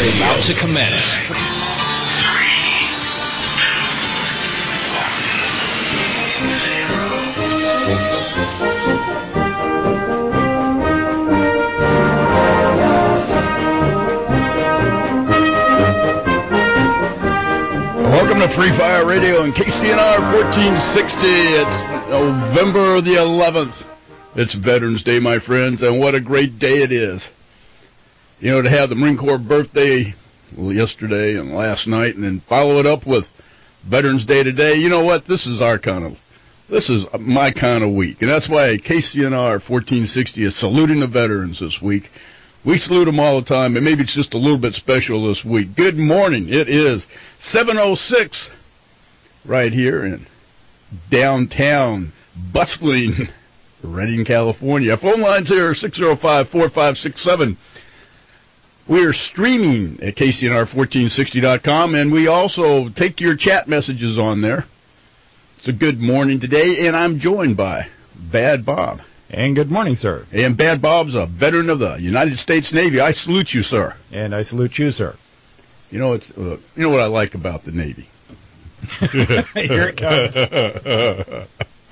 is about to commence. Welcome to Free Fire Radio and KCNR 1460. It's November the 11th. It's Veterans Day, my friends, and what a great day it is. You know, to have the Marine Corps birthday yesterday and last night, and then follow it up with Veterans Day today. You know what? This is my kind of week, and that's why KCNR 1460 is saluting the veterans this week. We salute them all the time, and maybe it's just a little bit special this week. Good morning. It is 7:06 right here in downtown, bustling Redding, California. Phone lines here are 605-4567. We're streaming at KCNR1460.com, and we also take your chat messages on there. It's a good morning today, and I'm joined by Bad Bob. And good morning, sir. And Bad Bob's a veteran of the United States Navy. I salute you, sir. And I salute you, sir. You know, you know what I like about the Navy? Here it comes.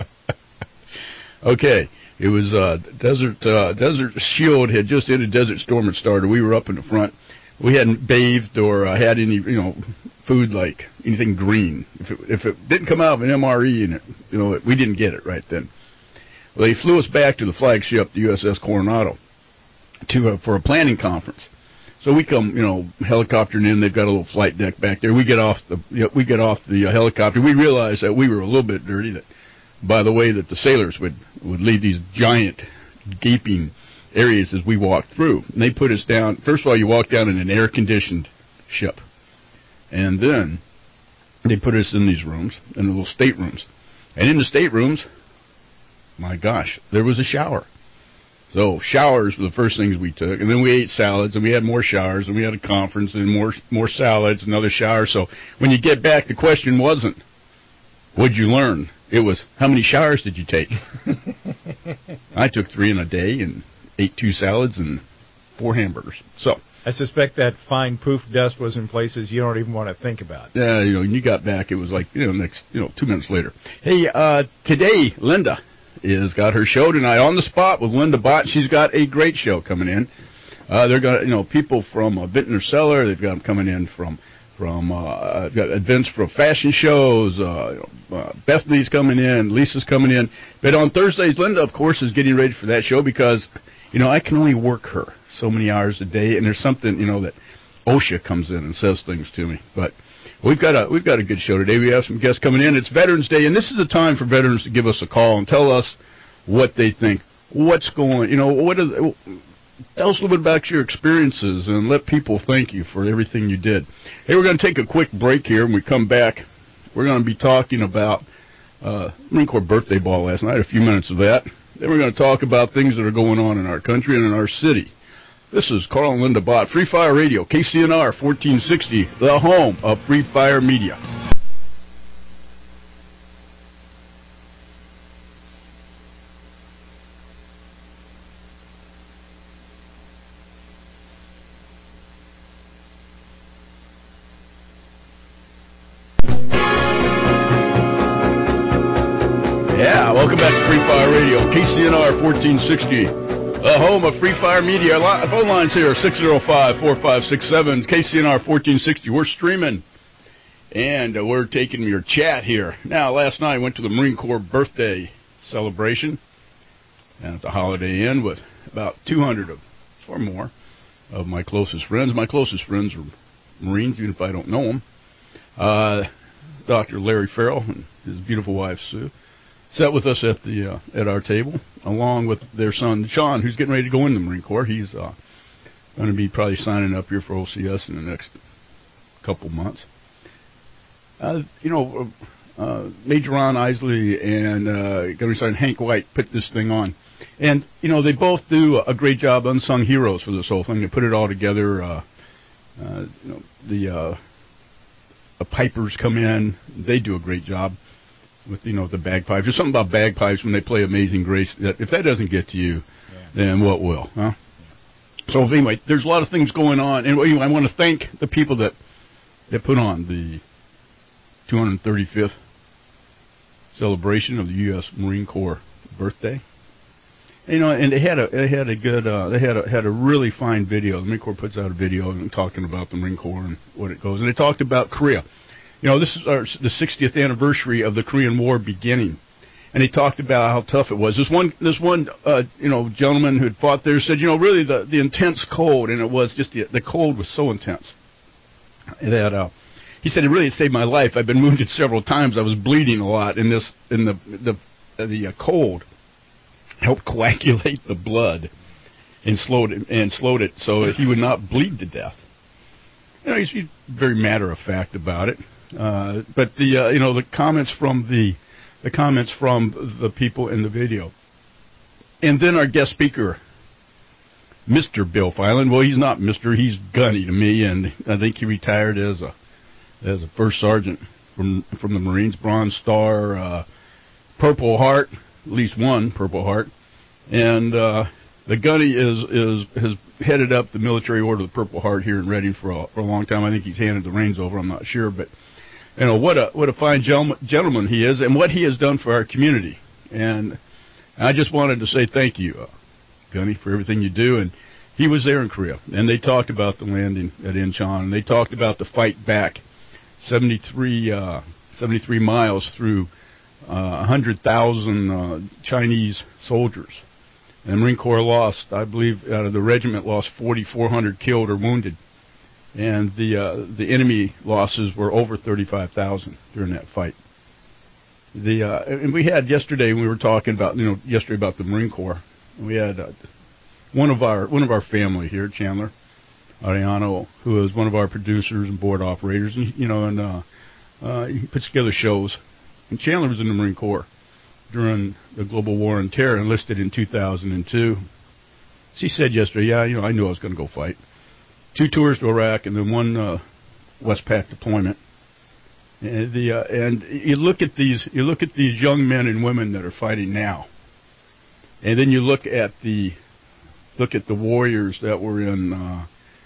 Okay. It was Desert Shield had just ended. Desert Storm had started. We were up in the front. We hadn't bathed or had any, food like anything green. If it didn't come out of an MRE, and we didn't get it right then. Well, they flew us back to the flagship, the USS Coronado, for a planning conference. So we come, helicoptering in. They've got a little flight deck back there. We get off the helicopter. We realized that we were a little bit dirty. That by the way that the sailors would leave these giant gaping areas as we walked through. And they put us down. First of all, you walk down in an air-conditioned ship. And then they put us in these rooms, in the little staterooms. And in the staterooms, my gosh, there was a shower. So showers were the first things we took. And then we ate salads, and we had more showers, and we had a conference, and more salads, another shower. So when you get back, the question wasn't, what'd you learn? It was, how many showers did you take? I took 3 in a day and ate 2 salads and 4 hamburgers. So I suspect that fine poof dust was in places you don't even want to think about. Yeah, when you got back, it was like, 2 minutes later. Hey, today, Linda is got her show tonight on the spot with Linda Bott. She's got a great show coming in. They're got, people from Vintner Cellar. They've got them coming in from got events for fashion shows. Bethany's coming in, Lisa's coming in. But on Thursdays, Linda, of course, is getting ready for that show because, I can only work her so many hours a day, and there's something, that OSHA comes in and says things to me. But we've got a good show today. We have some guests coming in. It's Veterans Day, and this is the time for veterans to give us a call and tell us what they think. What's going, tell us a little bit about your experiences and let people thank you for everything you did. Hey, we're going to take a quick break here. When we come back, we're going to be talking about Marine Corps birthday ball last night, a few minutes of that. Then we're going to talk about things that are going on in our country and in our city. This is Carl and Linda Bott, Free Fire Radio, KCNR 1460, the home of Free Fire Media. Welcome back to Free Fire Radio, KCNR 1460, the home of Free Fire Media. Our phone lines here are 605-4567, KCNR 1460. We're streaming, and we're taking your chat here. Now, last night I went to the Marine Corps birthday celebration and at the Holiday Inn with about 200 or more of my closest friends. My closest friends are Marines, even if I don't know them. Dr. Larry Farrell and his beautiful wife, Sue, sat with us at our table, along with their son, Sean, who's getting ready to go into the Marine Corps. He's going to be probably signing up here for OCS in the next couple months. Major Ron Isley and Gunnery Sergeant Hank White put this thing on. And, they both do a great job, unsung heroes for this whole thing. They put it all together. The pipers come in. They do a great job with, the bagpipes. There's something about bagpipes when they play Amazing Grace. If that doesn't get to you, then what will, huh? So anyway, there's a lot of things going on, and anyway, I want to thank the people that put on the 235th celebration of the U.S. Marine Corps birthday. And they had a really fine video. The Marine Corps puts out a video talking about the Marine Corps and what it goes, and they talked about Korea. This is the 60th anniversary of the Korean War beginning. And he talked about how tough it was. This one gentleman who had fought there said, really the intense cold, and it was just the cold was so intense that he said it really saved my life. I've been wounded several times. I was bleeding a lot, and the cold helped coagulate the blood and slowed it so he would not bleed to death. He's very matter of fact about it. But the comments from the people in the video. And then our guest speaker, Mr. Bill Filan. Well, he's not Mr. He's Gunny to me, and I think he retired as a first sergeant from the Marines, Bronze Star, Purple Heart, at least one Purple Heart. And the Gunny has headed up the Military Order of the Purple Heart here in Reading for a long time. I think he's handed the reins over. I'm not sure, but what a fine gentleman he is, and what he has done for our community. And I just wanted to say thank you, Gunny, for everything you do. And he was there in Korea, and they talked about the landing at Incheon, and they talked about the fight back 73 miles through 100,000 Chinese soldiers. And the Marine Corps lost, I believe, out of the regiment lost 4,400 killed or wounded. And the enemy losses were over 35,000 during that fight. And we had yesterday, when we were talking about about the Marine Corps, we had one of our family here, Chandler Ariano, who is one of our producers and board operators, and he puts together shows. And Chandler was in the Marine Corps during the global war on terror, enlisted in 2002. She said yesterday, I knew I was going to go fight. 2 tours to Iraq and then 1 Westpac deployment. And you look at these young men and women that are fighting now, and then you look at the warriors that were in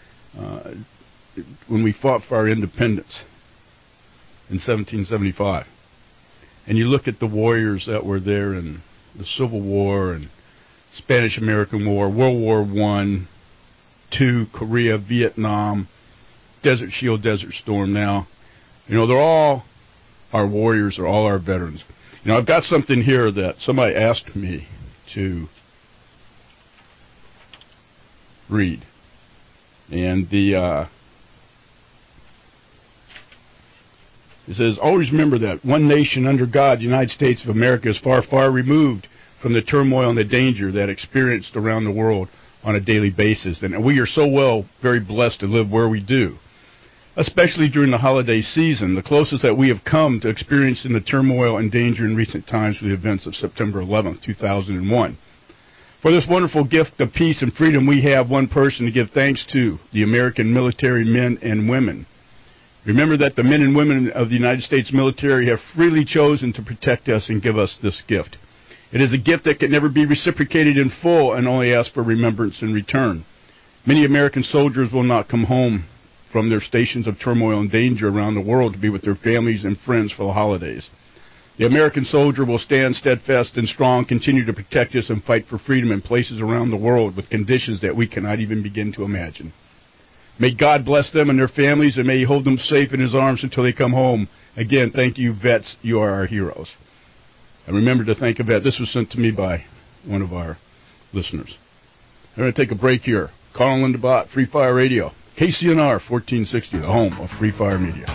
when we fought for our independence in 1775, and you look at the warriors that were there in the Civil War and Spanish-American War, World War I, II, Korea, Vietnam, Desert Shield, Desert Storm now. They're all our warriors, they're all our veterans. I've got something here that somebody asked me to read. And it says, always remember that one nation under God, the United States of America, is far, far removed from the turmoil and the danger that experienced around the world on a daily basis. And we are very blessed to live where we do, especially during the holiday season, the closest that we have come to experiencing the turmoil and danger in recent times with the events of September 11th, 2001. For this wonderful gift of peace and freedom, we have one person to give thanks to, the American military men and women. Remember that the men and women of the United States military have freely chosen to protect us and give us this gift. It is a gift that can never be reciprocated in full and only ask for remembrance in return. Many American soldiers will not come home from their stations of turmoil and danger around the world to be with their families and friends for the holidays. The American soldier will stand steadfast and strong, continue to protect us, and fight for freedom in places around the world with conditions that we cannot even begin to imagine. May God bless them and their families, and may He hold them safe in His arms until they come home. Again, thank you, vets. You are our heroes. And remember to thank a vet. This was sent to me by one of our listeners. I'm going to take a break here. Carl and Linda Bott, Free Fire Radio. KCNR 1460, the home of Free Fire Media.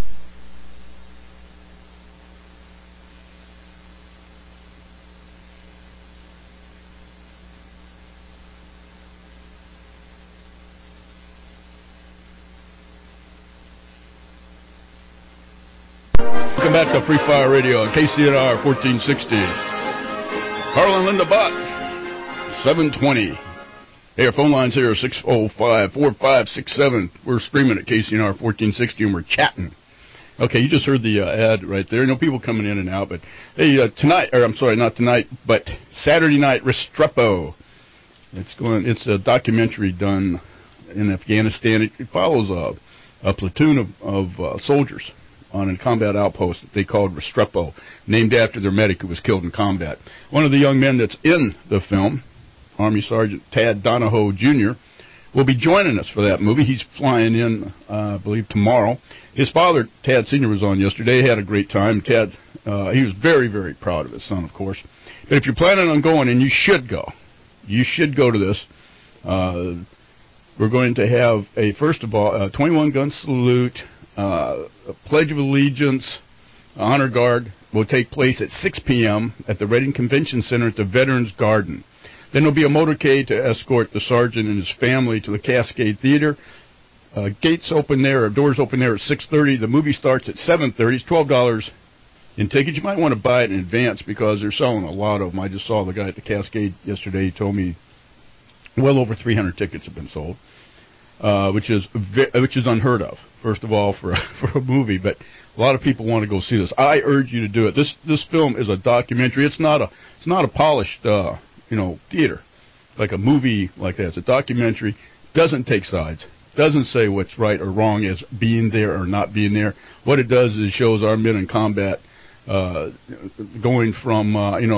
Welcome back to Free Fire Radio on KCNR 1460. Carl and Linda Bott, 720. Hey, our phone line's here, 605-4567. We're streaming at KCNR 1460, and we're chatting. Okay, you just heard the ad right there. People coming in and out, but hey, not tonight, but Saturday night, Restrepo. It's a documentary done in Afghanistan. It follows a platoon of soldiers on a combat outpost that they called Restrepo, named after their medic who was killed in combat. One of the young men that's in the film, Army Sergeant Tad Donahoe Jr., will be joining us for that movie. He's flying in, I believe, tomorrow. His father, Tad Sr., was on yesterday. He had a great time. Tad, he was very, very proud of his son, of course. But if you're planning on going, and you should go to this, we're going to have first of all, a 21-gun salute, a Pledge of Allegiance, Honor Guard will take place at 6 p.m. at the Reading Convention Center at the Veterans Garden. Then there'll be a motorcade to escort the sergeant and his family to the Cascade Theater. Gates open there, or doors open there at 6:30. The movie starts at 7:30. It's $12 in tickets. You might want to buy it in advance because they're selling a lot of them. I just saw the guy at the Cascade yesterday. He told me well over 300 tickets have been sold, which is unheard of. First of all, for a movie, but a lot of people want to go see this. I urge you to do it. This film is a documentary. It's not a polished theater like a movie like that. It's a documentary. Doesn't take sides. Doesn't say what's right or wrong as being there or not being there. What it does is it shows our men in combat going from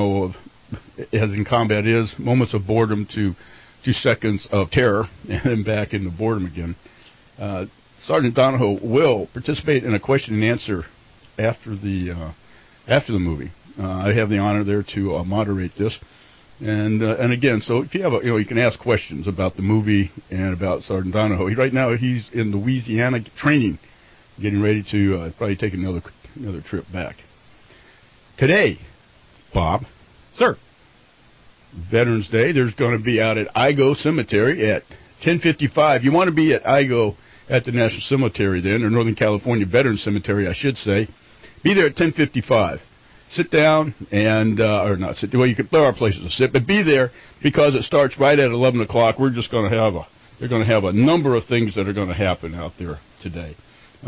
as in combat is moments of boredom to 2 seconds of terror and then back into boredom again. Sergeant Donahoe will participate in a question and answer after the movie. I have the honor there to moderate this, and again, so if you have you can ask questions about the movie and about Sergeant Donahoe. Right now he's in Louisiana training, getting ready to probably take another trip back. Today, Bob, sir, Veterans Day. There's going to be out at Igo Cemetery at 10:55. You want to be at Igo at the National Cemetery then, or Northern California Veterans Cemetery, I should say. Be there at 10:55. Sit down and, or not sit, well, there are places to sit, but be there because it starts right at 11 o'clock. We're just going to have they're going to have a number of things that are going to happen out there today. They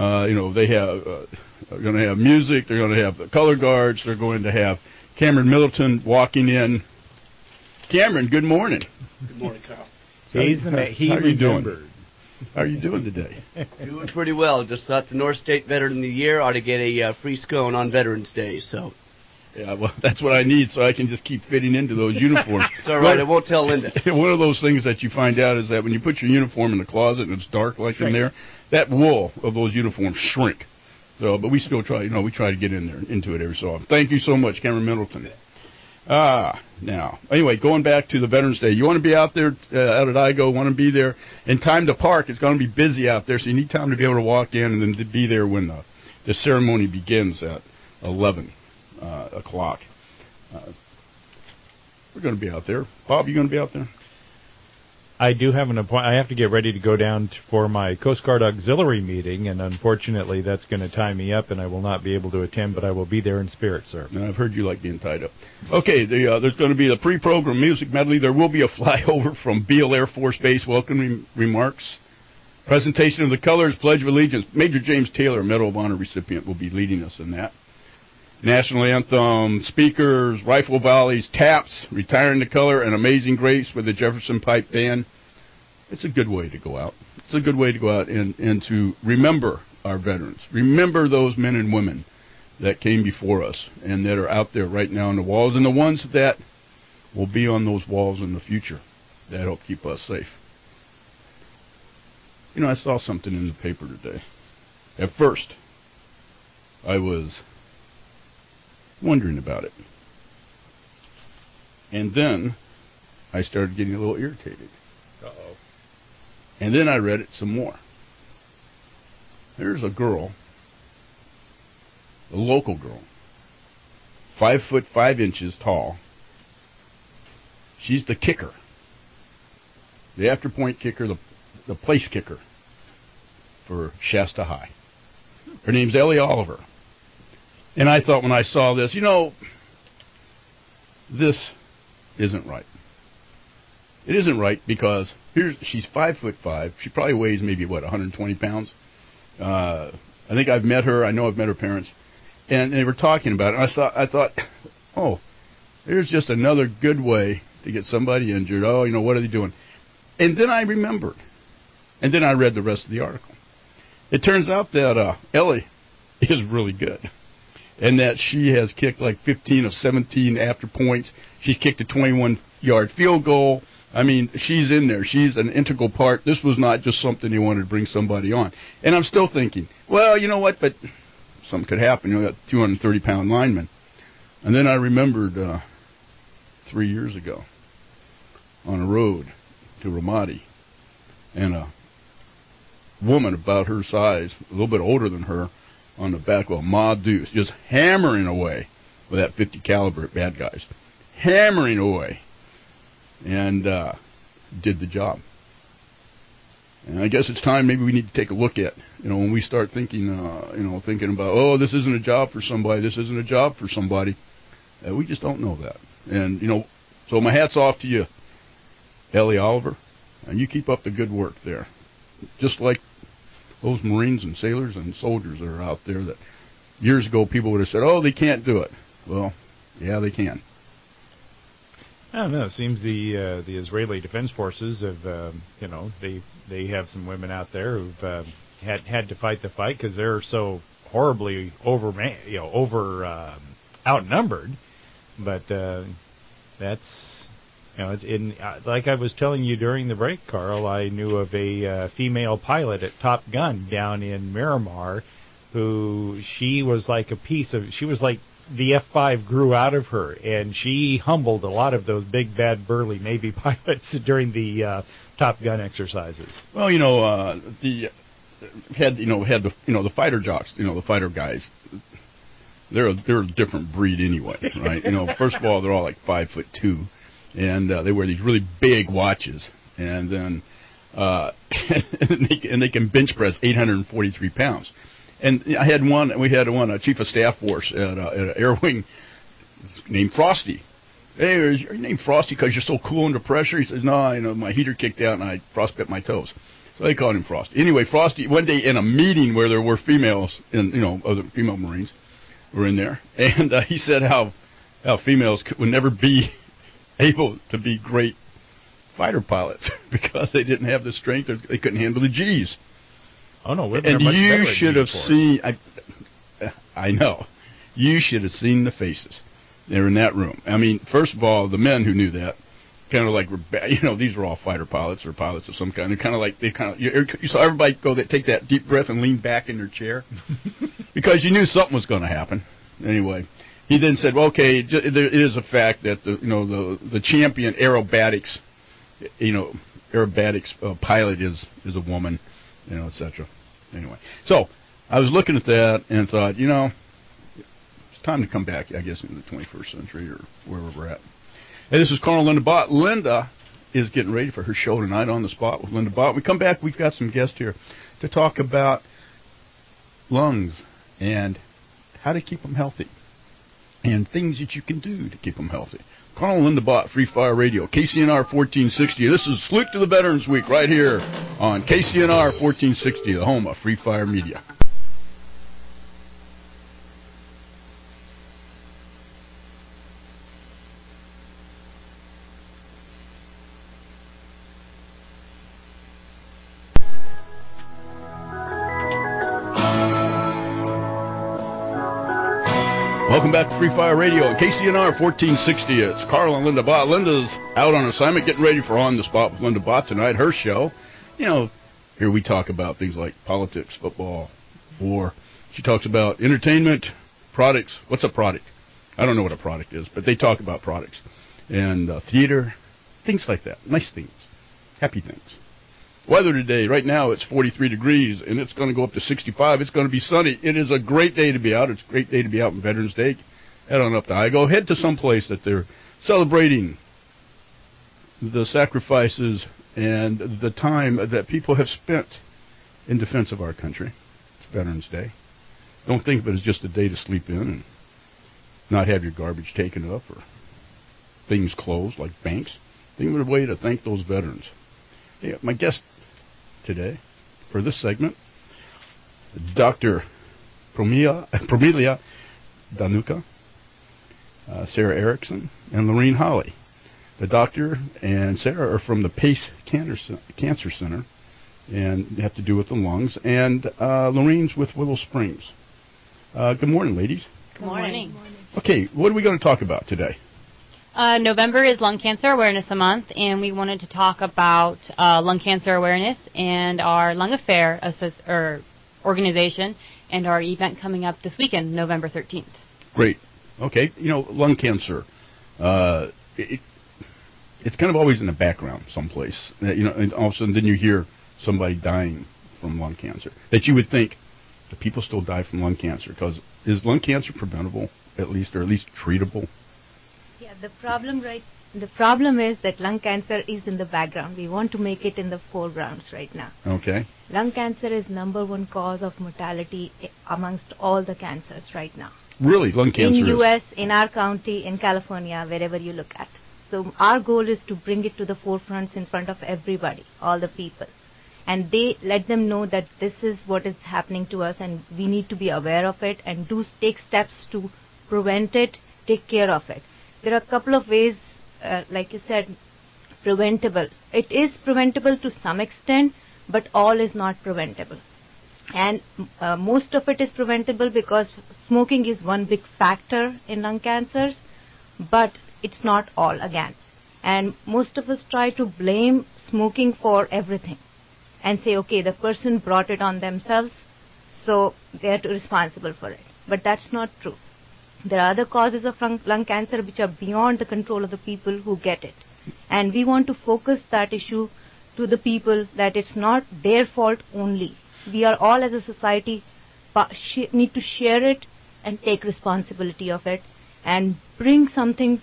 are going to have music. They're going to have the color guards. They're going to have Cameron Middleton walking in. Cameron, good morning. Good morning, Carl. How are you doing? How are you doing today? Doing pretty well. Just thought the North State Veteran of the Year ought to get a free scone on Veterans Day. So. Yeah, well, that's what I need, so I can just keep fitting into those uniforms. It's all right. I won't tell Linda. One of those things that you find out is that when you put your uniform in the closet and it's dark like in there, that wool of those uniforms shrink. So, but we still try. We try to get in there into it every so often. Thank you so much, Cameron Middleton. Now, anyway, going back to the Veterans Day, you want to be out there out at Igo, want to be there in time to park. It's going to be busy out there, so you need time to be able to walk in and then to be there when the ceremony begins at 11 o'clock. We're going to be out there. Bob, you going to be out there? I do have an appointment. I have to get ready to go down for my Coast Guard Auxiliary meeting, and unfortunately that's going to tie me up, and I will not be able to attend, but I will be there in spirit, sir. And I've heard you like being tied up. Okay, there's going to be the pre-program music medley. There will be a flyover from Beale Air Force Base, welcoming remarks, presentation of the colors, Pledge of Allegiance. Major James Taylor, Medal of Honor recipient, will be leading us in that. National anthem, speakers, rifle volleys, taps, Retiring the Color, and Amazing Grace with the Jefferson Pipe Band. It's a good way to go out. It's a good way to go out and to remember our veterans. Remember those men and women that came before us and that are out there right now on the walls, and the ones that will be on those walls in the future that help keep us safe. I saw something in the paper today. At first, I was wondering about it. And then I started getting a little irritated. Uh-oh. And then I read it some more. There's a girl, a local girl, 5'5" tall. She's the kicker, the after-point kicker, the place kicker for Shasta High. Her name's Ellie Oliver. And I thought when I saw this, this isn't right. It isn't right because she's 5'5". She probably weighs maybe 120 pounds. I think I've met her. I know I've met her parents, and they were talking about it. And I thought, oh, there's just another good way to get somebody injured. Oh, what are they doing? And then I remembered. And then I read the rest of the article. It turns out that Ellie is really good. And that she has kicked like 15 of 17 after points. She's kicked a 21-yard field goal. I mean, she's in there. She's an integral part. This was not just something you wanted to bring somebody on. And I'm still thinking, well, you know what, but something could happen. That 230-pound lineman. And then I remembered 3 years ago on a road to Ramadi, and a woman about her size, a little bit older than her, on the back of a Ma Deuce, just hammering away with that 50 caliber at bad guys. Hammering away. And did the job. And I guess it's time maybe we need to take a look at, when we start thinking, thinking about, oh, this isn't a job for somebody, this isn't a job for somebody. We just don't know that. And, so my hat's off to you, Ellie Oliver, and you keep up the good work there. Just like those Marines and sailors and soldiers that are out there that years ago people would have said, oh, they can't do it. Well, yeah, they can. I don't know. It seems the Israeli Defense Forces have, they have some women out there who've had to fight the fight because they're so horribly outnumbered. But that's, it's in, like I was telling you during the break, Carl, I knew of a female pilot at Top Gun down in Miramar who she was like the F-5 grew out of her, and she humbled a lot of those big, bad, burly Navy pilots during the Top Gun exercises. Well, the fighter jocks, the fighter guys. They're a different breed anyway, right? First of all, they're all like 5'2", and they wear these really big watches, and then and they can bench press 843 pounds. And we had a chief of staff force at an air wing named Frosty. Hey, is your name Frosty because you're so cool under pressure? He says, no, my heater kicked out and I frostbit my toes. So they called him Frosty. Anyway, Frosty, one day in a meeting where there were females, other female Marines were in there, and he said how females would never be able to be great fighter pilots because they didn't have the strength, or they couldn't handle the G's. Oh no, we're and much you better should have seen. I know, you should have seen the faces. They were in that room. I mean, first of all, the men who knew that kind of like these were all fighter pilots or pilots of some kind. You saw everybody go take that deep breath and lean back in their chair because you knew something was going to happen. Anyway, he then said, well, okay, it is a fact that the champion aerobatics pilot is a woman, etc. Anyway, so I was looking at that and thought, it's time to come back, I guess, into the 21st century or wherever we're at. Hey, this is Carl Linda Bott. Linda is getting ready for her show tonight on the spot with Linda Bott. When we come back, we've got some guests here to talk about lungs and how to keep them healthy and things that you can do to keep them healthy. Carl and Linda Bott, Free Fire Radio, KCNR 1460. This is Salute to the Veterans Week right here on KCNR 1460, the home of Free Fire Media. Welcome back to Free Fire Radio on KCNR 1460. It's Carl and Linda Bott. Linda's out on assignment getting ready for On the Spot with Linda Bott tonight, her show. Here we talk about things like politics, football, war. She talks about entertainment, products. What's a product? I don't know what a product is, but they talk about products. And theater, things like that. Nice things. Happy things. Weather today, right now it's 43 degrees, and it's going to go up to 65. It's going to be sunny. It is a great day to be out. It's a great day to be out on Veterans Day. Head on up to Igo. Head to some place that they're celebrating the sacrifices and the time that people have spent in defense of our country. It's Veterans Day. Don't think of it as just a day to sleep in and not have your garbage taken up or things closed like banks. Think of it a way to thank those veterans. Yeah, my guest today for this segment, Dr. Promelia Danuka, Sarah Erickson, and Lorene Holly. The doctor and Sarah are from the Pace Cancer Center, and have to do with the lungs. And Lorraine's with Willow Springs. Good morning, ladies. Good morning. Okay, what are we going to talk about today? November is Lung Cancer Awareness Month, and we wanted to talk about lung cancer awareness and our Lung Affair organization and our event coming up this weekend, November 13th. Great. Okay, lung cancer. It's kind of always in the background someplace. And all of a sudden then you hear somebody dying from lung cancer. That you would think, do people still die from lung cancer? Because is lung cancer preventable, at least treatable? Yeah, the problem is that lung cancer is in the background. We want to make it in the foregrounds right now. Okay. Lung cancer is number one cause of mortality amongst all the cancers right now. Really? Lung cancer in U.S., in our county, in California, wherever you look at. So our goal is to bring it to the forefront in front of everybody, all the people. And they let them know that this is what is happening to us and we need to be aware of it and take steps to prevent it, take care of it. There are a couple of ways, like you said, preventable. It is preventable to some extent, but all is not preventable. And most of it is preventable because smoking is one big factor in lung cancers, but it's not all again. And most of us try to blame smoking for everything and say, okay, the person brought it on themselves, so they are responsible for it. But that's not true. There are other causes of lung cancer which are beyond the control of the people who get it. And we want to focus that issue to the people that it's not their fault only. We are all as a society need to share it and take responsibility of it and bring something,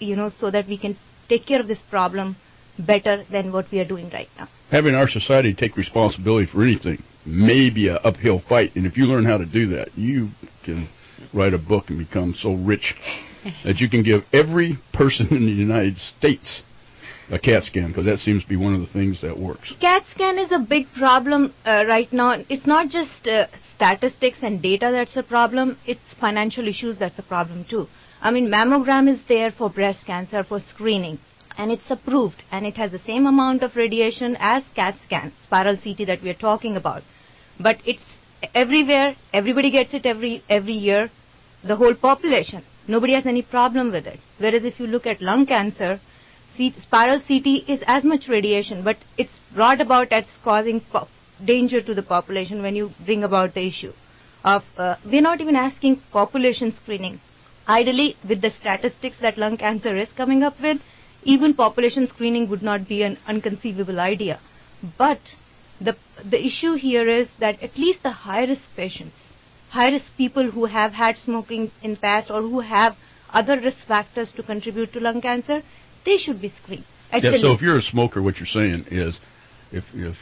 so that we can take care of this problem better than what we are doing right now. Having our society take responsibility for anything may be an uphill fight, and if you learn how to do that, you can write a book and become so rich that you can give every person in the United States a CAT scan, because that seems to be one of the things that works. CAT scan is a big problem right now. It's not just statistics and data that's a problem. It's financial issues that's a problem too. I mean, mammogram is there for breast cancer, for screening, and it's approved, and it has the same amount of radiation as CAT scan, spiral CT that we are talking about. But it's everywhere. Everybody gets it every year, the whole population. Nobody has any problem with it. Whereas if you look at lung cancer, spiral CT is as much radiation, but it's brought about as causing danger to the population when you bring about the issue of, we're not even asking population screening. Ideally, with the statistics that lung cancer is coming up with, even population screening would not be an unconceivable idea. But the issue here is that at least the high-risk patients, high-risk people who have had smoking in past or who have other risk factors to contribute to lung cancer, they should be screened. So if you're a smoker, what you're saying is if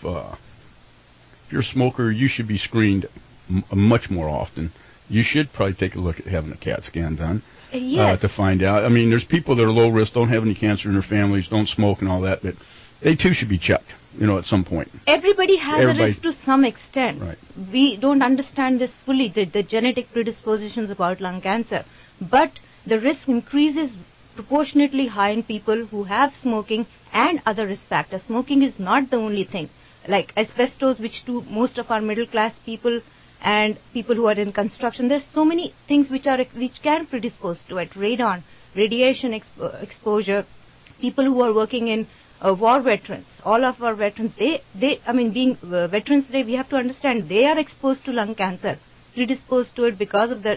you're a smoker, you should be screened much more often. You should probably take a look at having a CAT scan done to find out. I mean, there's people that are low risk, don't have any cancer in their families, don't smoke and all that, but they too should be checked, at some point. Everybody has a risk to some extent. Right. We don't understand this fully, the genetic predispositions about lung cancer. But the risk increases proportionately high in people who have smoking and other risk factors. Smoking is not the only thing. Like asbestos, which to most of our middle class people and people who are in construction, there's so many things which can predispose to it. Radon, radiation exposure, people who are working in war veterans, all of our veterans, being Veterans Day, we have to understand they are exposed to lung cancer, predisposed to it because of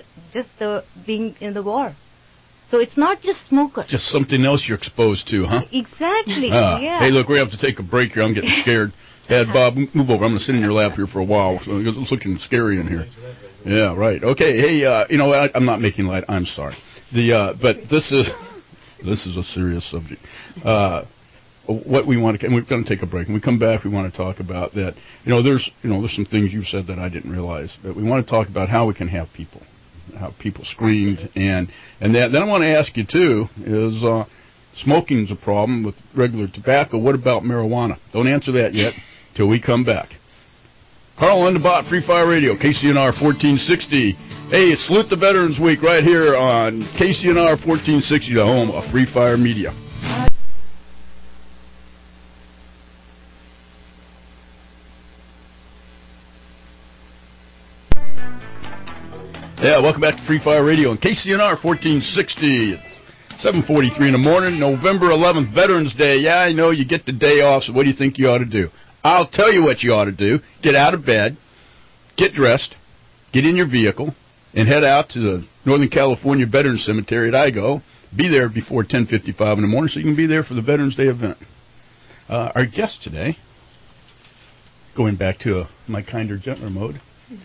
being in the war. So it's not just smokers. Just something else you're exposed to, huh? Exactly, yeah. Hey, look, we have to take a break here. I'm getting scared. Dad, Bob, move over. I'm going to sit in your lap here for a while. So it's looking scary in here. Yeah, right. Okay, hey, I'm not making light. I'm sorry. But this is a serious subject. What we want to, and we're going to take a break. When we come back, we want to talk about that. There's some things you've said that I didn't realize. But we want to talk about how we can have people screened, and then I want to ask you too is smoking's a problem with regular tobacco. What about marijuana? Don't answer that yet till we come back. Carl Underbot, Free Fire Radio, KCNR 1460. Hey, it's Salute the Veterans Week right here on KCNR 1460, the home of Free Fire Media. Yeah, welcome back to Free Fire Radio on KCNR 1460. It's 7:43 in the morning, November 11th, Veterans Day. Yeah, I know you get the day off, so what do you think you ought to do? I'll tell you what you ought to do. Get out of bed, get dressed, get in your vehicle, and head out to the Northern California Veterans Cemetery at IGO. Be there before 10:55 in the morning so you can be there for the Veterans Day event. Our guest today, going back to my kinder, gentler mode,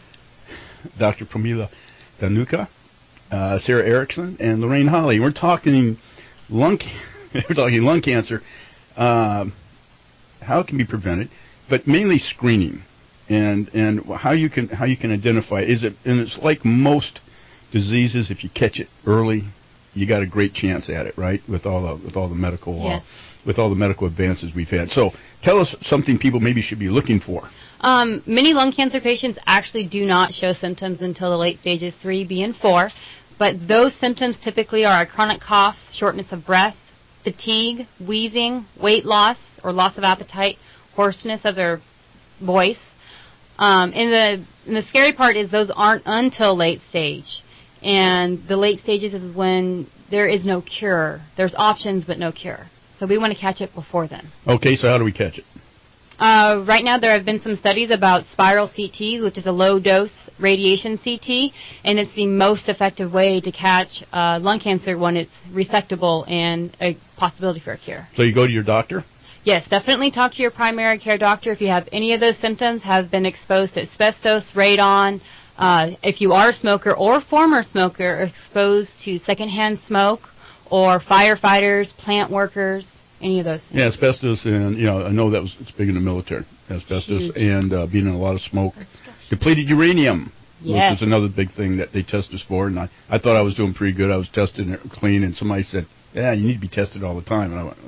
Dr. Pramila Dhanuka, Sarah Erickson, and Lorraine Holly. We're talking lung cancer, how it can be prevented, but mainly screening and how you can identify it. And it's like most diseases, if you catch it early, you got a great chance at it, right? With all the medical yes. With all the medical advances we've had. So tell us something people maybe should be looking for. Many lung cancer patients actually do not show symptoms until the late stages 3B and 4, but those symptoms typically are a chronic cough, shortness of breath, fatigue, wheezing, weight loss or loss of appetite, hoarseness of their voice. And the scary part is those aren't until late stage. And the late stages is when there is no cure. There's options but no cure. So we want to catch it before then. Okay, so how do we catch it? Right now there have been some studies about spiral CT, which is a low-dose radiation CT, and it's the most effective way to catch lung cancer when it's resectable and a possibility for a cure. So you go to your doctor? Yes, definitely talk to your primary care doctor if you have any of those symptoms, have been exposed to asbestos, radon. If you are a smoker or former smoker, exposed to secondhand smoke, or firefighters, plant workers, any of those things. Yeah, asbestos, and I know it's big in the military. Asbestos Huge. and being in a lot of smoke, depleted uranium, yes. which is another big thing that they test us for. And I thought I was doing pretty good. I was tested clean, and somebody said, "Yeah, you need to be tested all the time." And I went,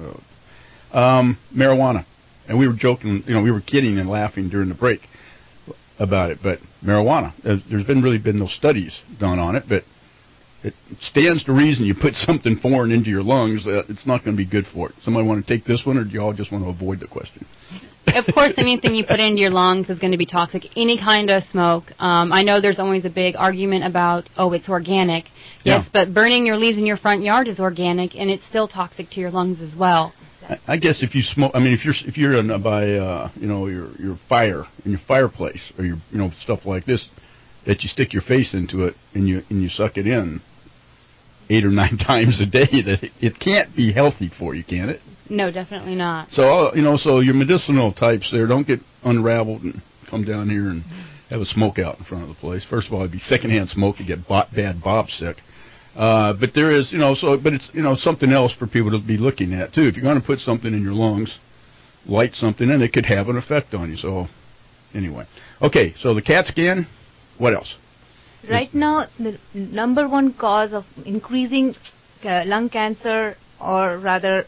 marijuana, and we were joking. We were kidding and laughing during the break about it. But marijuana, there's really been no studies done on it, but it stands to reason you put something foreign into your lungs, it's not going to be good for it. Somebody want to take this one, or do you all just want to avoid the question? Of course, anything you put into your lungs is going to be toxic. Any kind of smoke. I know there's always a big argument about, it's organic. Yes, Yeah. but burning your leaves in your front yard is organic, and it's still toxic to your lungs as well. I guess if you smoke, if you're by your fire in your fireplace, or your stuff like this, that you stick your face into it and you suck it in 8 or 9 times a day, that it can't be healthy for you, can it? No, definitely not. So so your medicinal types there don't get unraveled and come down here and have a smoke out in front of the place. First of all, it'd be secondhand smoke to get bad Bob sick. But there is, but it's, something else for people to be looking at too. If you're going to put something in your lungs, light something in, it could have an effect on you. So anyway, okay. So the CAT scan. What else? Right now, the number one cause of increasing lung cancer, or rather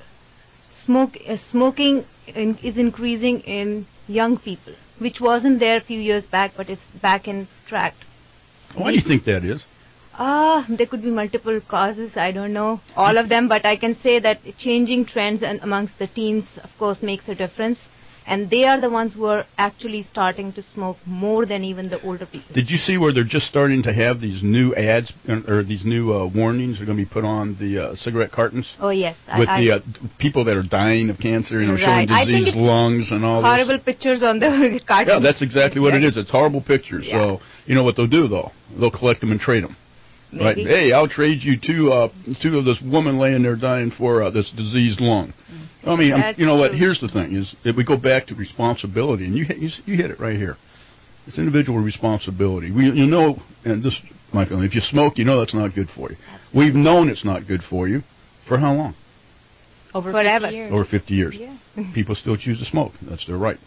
smoking is increasing in young people, which wasn't there a few years back, but it's back in track. Why do you think that is? There could be multiple causes. I don't know all of them, but I can say that changing trends amongst the teens, of course, makes a difference. And they are the ones who are actually starting to smoke more than even the older people. Did you see where they're just starting to have these new ads, or these new warnings are going to be put on the cigarette cartons? Oh, yes. With the people that are dying of cancer, showing diseased lungs and all horrible pictures on the cartons. Yeah, that's exactly what it is. It's horrible pictures. Yeah. So, what they'll do, though? They'll collect them and trade them. Maybe. Right? Hey, I'll trade you two of this woman laying there dying for this diseased lung. What? Here's the thing: is if we go back to responsibility, and you hit it right here. It's individual responsibility. And this, my feeling, if you smoke, that's not good for you. Absolutely. We've known it's not good for you for how long? Over Forever. 50 years. Over 50 years. Yeah. People still choose to smoke. That's their right.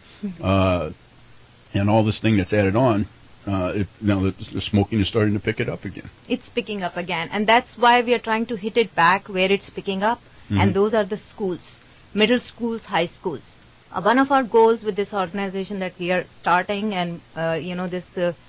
And all this thing that's added on. Now that the smoking is starting to pick it up again. It's picking up again, and that's why we are trying to hit it back where it's picking up, and those are the schools, middle schools, high schools. One of our goals with this organization that we are starting, and this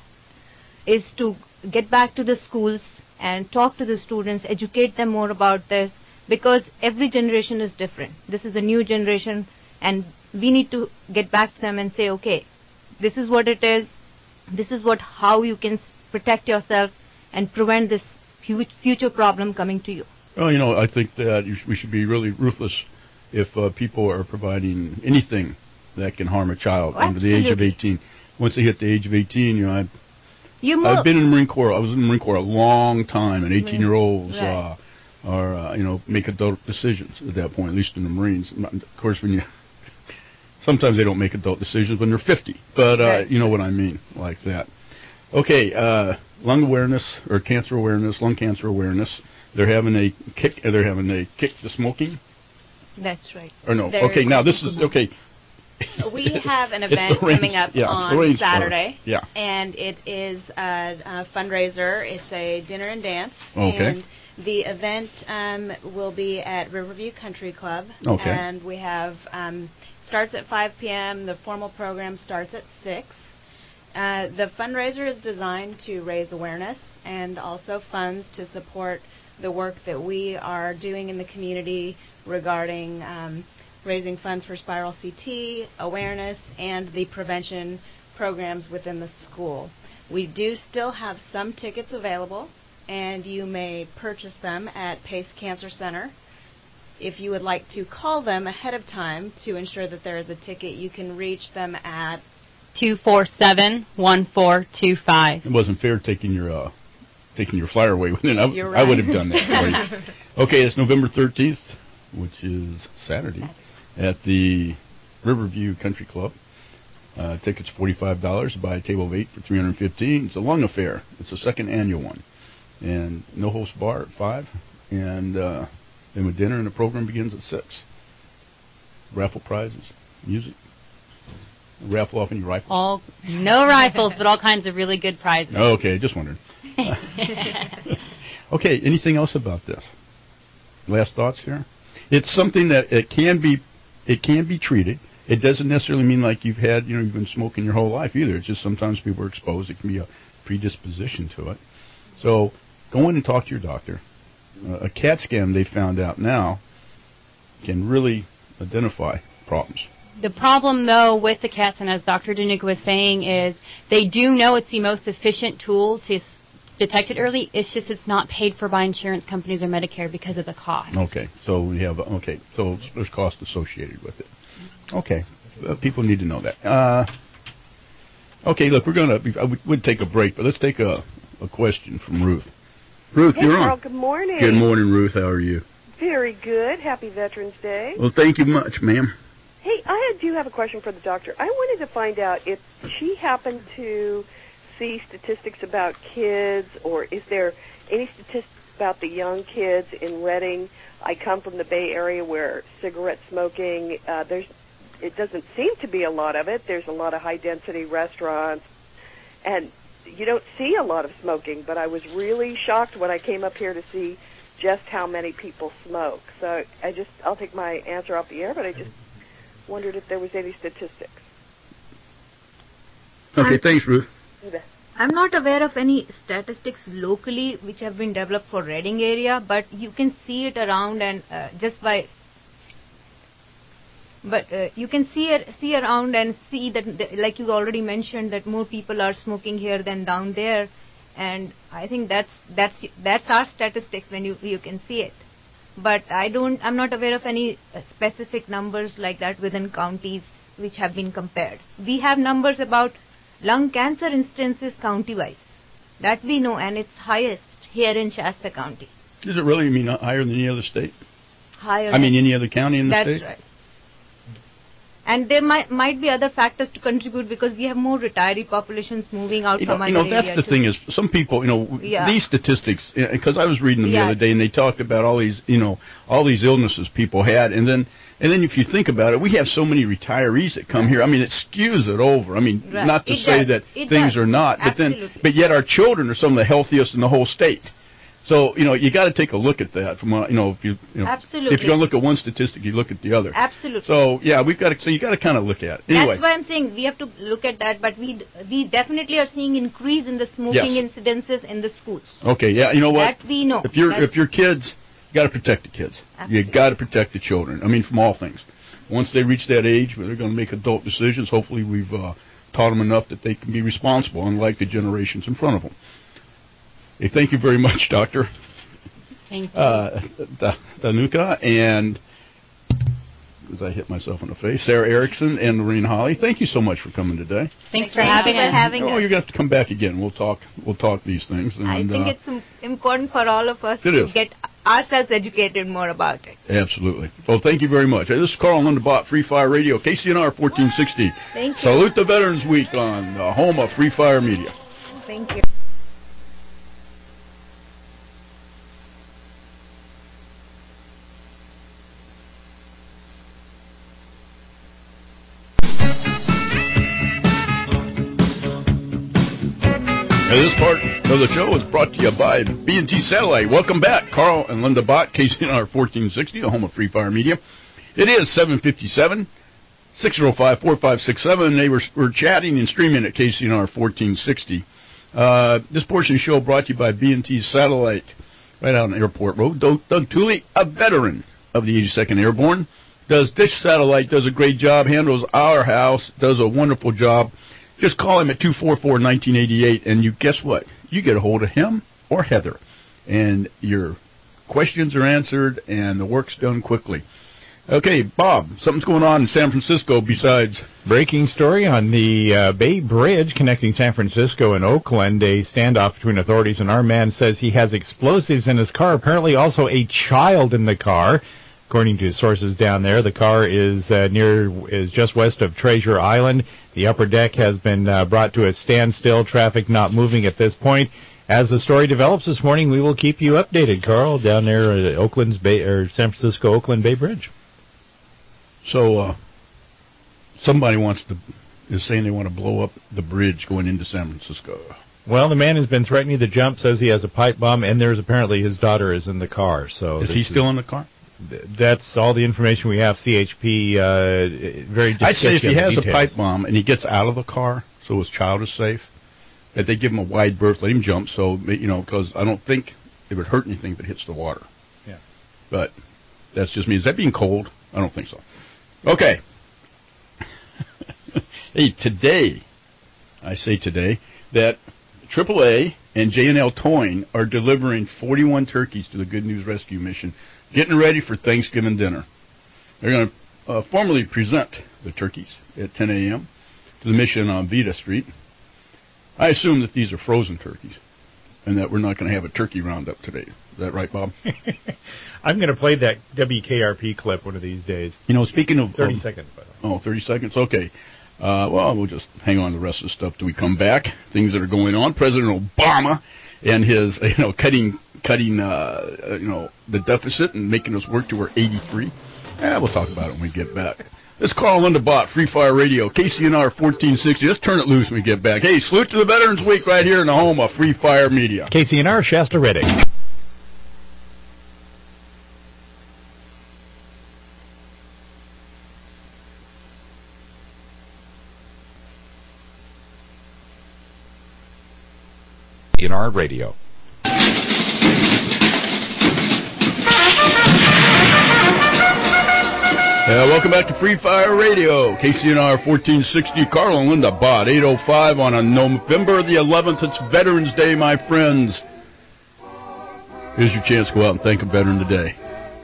is to get back to the schools and talk to the students, educate them more about this, because every generation is different. This is a new generation, and we need to get back to them and say, okay, this is what it is. This is how you can protect yourself, and prevent this future problem coming to you. Well, I think that we should be really ruthless if people are providing anything that can harm a child under the age of 18. Once they hit the age of 18, I've been in the Marine Corps. I was in the Marine Corps a long time, and 18-year-olds make adult decisions at that point, at least in the Marines. Of course, sometimes they don't make adult decisions when they're 50, but you know what I mean, like that. Okay, lung cancer awareness. They're having a kick to smoking. That's right. Or no? Okay, now this is okay. We have an event coming up on Saturday, and it is a fundraiser. It's a dinner and dance, and the event will be at Riverview Country Club, and we have starts at 5 p.m. The formal program starts at 6. The fundraiser is designed to raise awareness and also funds to support the work that we are doing in the community regarding raising funds for Spiral CT, awareness, and the prevention programs within the school. We do still have some tickets available, and you may purchase them at Pace Cancer Center. If you would like to call them ahead of time to ensure that there is a ticket, you can reach them at 247-1425. It wasn't fair taking your flyer away with it. I would have done that for you. Okay, it's November 13th, which is Saturday, at the Riverview Country Club. Tickets $45. Buy a table of 8 for $315. It's a lung affair. It's the second annual one, and no host bar at 5, and then with dinner, and the program begins at 6. Raffle prizes, music. Raffle off any rifles? No rifles, but all kinds of really good prizes. Okay, just wondering. Okay, anything else about this? Last thoughts here? It's something that it can be treated. It doesn't necessarily mean like you've been smoking your whole life either. It's just sometimes people are exposed. It can be a predisposition to it. So go in and talk to your doctor. A CAT scan, they found out now, can really identify problems. The problem, though, with the CAT scan, as Dr. Danuka was saying, is they do know it's the most efficient tool to detect it early. It's just it's not paid for by insurance companies or Medicare because of the cost. Okay, so so there's cost associated with it. Okay, people need to know that. Okay, look, I would take a break, but let's take a question from Ruth. Ruth, you're on. Carl, good morning. Good morning, Ruth. How are you? Very good. Happy Veterans Day. Well, thank you much, ma'am. Hey, I do have a question for the doctor. I wanted to find out if she happened to see statistics about kids, or is there any statistics about the young kids in Redding? I come from the Bay Area where cigarette smoking, it doesn't seem to be a lot of it. There's a lot of high-density restaurants, and you don't see a lot of smoking, but I was really shocked when I came up here to see just how many people smoke. So I'll take my answer off the air, but I just wondered if there was any statistics. Okay, thanks, Ruth. I'm not aware of any statistics locally which have been developed for Redding area, but you can see it around, and you can see around and see that, like you already mentioned, that more people are smoking here than down there, and I think that's our statistics when you can see it. But I'm not aware of any specific numbers like that within counties which have been compared. We have numbers about lung cancer instances county-wise. That we know, and it's highest here in Shasta County. Does it really mean higher than any other state? Higher. Any other county in the state? That's right. And there might be other factors to contribute because we have more retiree populations moving out from other areas. That's the thing is, some people, these statistics, because I was reading them the other day, and they talked about all these illnesses people had, and then if you think about it, we have so many retirees that come here. I mean, it skews it over. I mean, not to say that things are not, but yet our children are some of the healthiest in the whole state. So, you got to take a look at that from, Absolutely. If you're going to look at one statistic, you look at the other. Absolutely. So, yeah, you got to kind of look at it. Anyway. That's why I'm saying we have to look at that, but we definitely are seeing increase in the smoking incidences in the schools. Okay, yeah, you know what? That we know. If your kids, you got to protect the kids. Absolutely. You got to protect the children. I mean, from all things. Once they reach that age where they're going to make adult decisions, hopefully we've taught them enough that they can be responsible, unlike the generations in front of them. Hey, thank you very much, Doctor. Thank you. Danuka and, as I hit myself in the face, Sarah Erickson and Lorene Holly. Thank you so much for coming today. Thanks for having us. Oh, you're going to have to come back again. We'll talk these things. And, I think it's important for all of us get ourselves educated more about it. Absolutely. Well, thank you very much. This is Carl and Linda Bott, Free Fire Radio, KCNR 1460. Thank you. Salute the Veterans Week on the home of Free Fire Media. Thank you. This part of the show is brought to you by B&T Satellite. Welcome back, Carl and Linda Bott, KCNR 1460, the home of Free Fire Media. It is 7:57, 605-4567. We're chatting and streaming at KCNR 1460. This portion of the show brought to you by B&T Satellite, right out on Airport Road. Doug Tooley, a veteran of the 82nd Airborne, Dish Satellite does a great job, handles our house, does a wonderful job. Just call him at 244-1988, and you guess what? You get a hold of him or Heather, and your questions are answered, and the work's done quickly. Okay, Bob, something's going on in San Francisco besides... Breaking story on the Bay Bridge connecting San Francisco and Oakland, a standoff between authorities, and our man says he has explosives in his car, apparently also a child in the car. According to sources down there, the car is just west of Treasure Island. The upper deck has been brought to a standstill, traffic not moving at this point. As the story develops this morning, we will keep you updated, Carl, down there at San Francisco Oakland Bay Bridge. So somebody is saying they want to blow up the bridge going into San Francisco. Well, the man has been threatening to jump, says he has a pipe bomb, and there's apparently his daughter is in the car. So is he still in the car? That's all the information we have. CHP, very. I'd say if he has a pipe bomb and he gets out of the car, so his child is safe, that they give him a wide berth, let him jump. So because I don't think it would hurt anything if it hits the water. Yeah. But that's just me. Is that being cold? I don't think so. Okay. Hey, today, that AAA and J&L Towing are delivering 41 turkeys to the Good News Rescue Mission, getting ready for Thanksgiving dinner. They're going to formally present the turkeys at 10 a.m. to the mission on Vita Street. I assume that these are frozen turkeys and that we're not going to have a turkey roundup today. Is that right, Bob? I'm going to play that WKRP clip one of these days. Speaking of... 30 seconds, by the way. 30 seconds? Okay. Well, we'll just hang on to the rest of the stuff till we come back. Things that are going on. President Obama and his, cutting the deficit and making us work to we're 83. We'll talk about it when we get back. This is Carl and Linda Bott, Free Fire Radio, KCNR 1460. Let's turn it loose when we get back. Hey, salute to the Veterans Week right here in the home of Free Fire Media. KCNR, Shasta Reddick. KCNR Radio. Welcome back to Free Fire Radio, KCNR 1460. Carl and Linda Bott, 8:05 on a November the 11th. It's Veterans Day, my friends. Here's your chance to go out and thank a veteran today.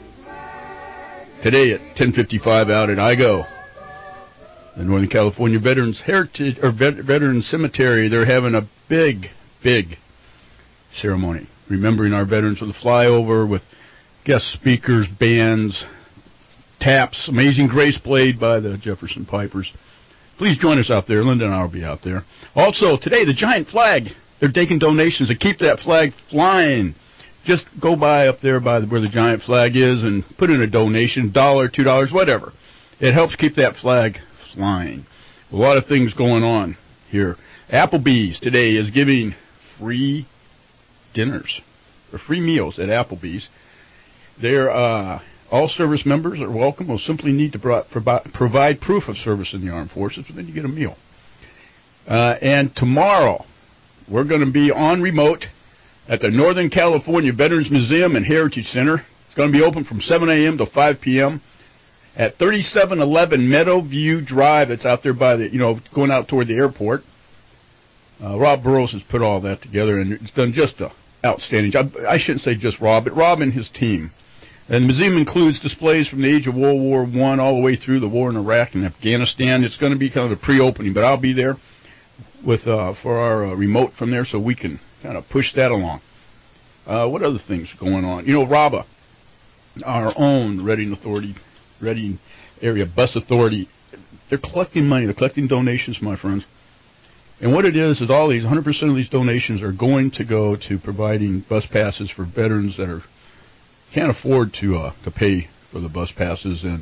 Today at 10:55 out at IGO, the Northern California Veterans Heritage or Veterans Cemetery. They're having a big ceremony, remembering our veterans with a flyover with guest speakers, bands, taps, Amazing Grace played by the Jefferson Pipers. Please join us out there. Linda and I will be out there. Also, today, the giant flag. They're taking donations to keep that flag flying. Just go by up there by where the giant flag is and put in a donation, $1, $2, whatever. It helps keep that flag flying. A lot of things going on here. Applebee's today is giving free dinners or free meals at Applebee's. They're all service members are welcome. We'll simply need to provide proof of service in the armed forces, but then you get a meal. And tomorrow, we're going to be on remote at the Northern California Veterans Museum and Heritage Center. It's going to be open from 7 a.m. to 5 p.m. at 3711 Meadowview Drive. It's out there by the, going out toward the airport. Rob Burrows has put all that together, and it's done just a outstanding job. I shouldn't say just Rob, but Rob and his team. And the museum includes displays from the age of World War I all the way through the war in Iraq and Afghanistan. It's going to be kind of a pre-opening, but I'll be there with for our remote from there so we can kind of push that along. What other things are going on? RABA, our own Reading Area Bus Authority, they're collecting money. They're collecting donations, my friends. And what it is all these, 100% of these donations are going to go to providing bus passes for veterans that can't afford to pay for the bus passes, and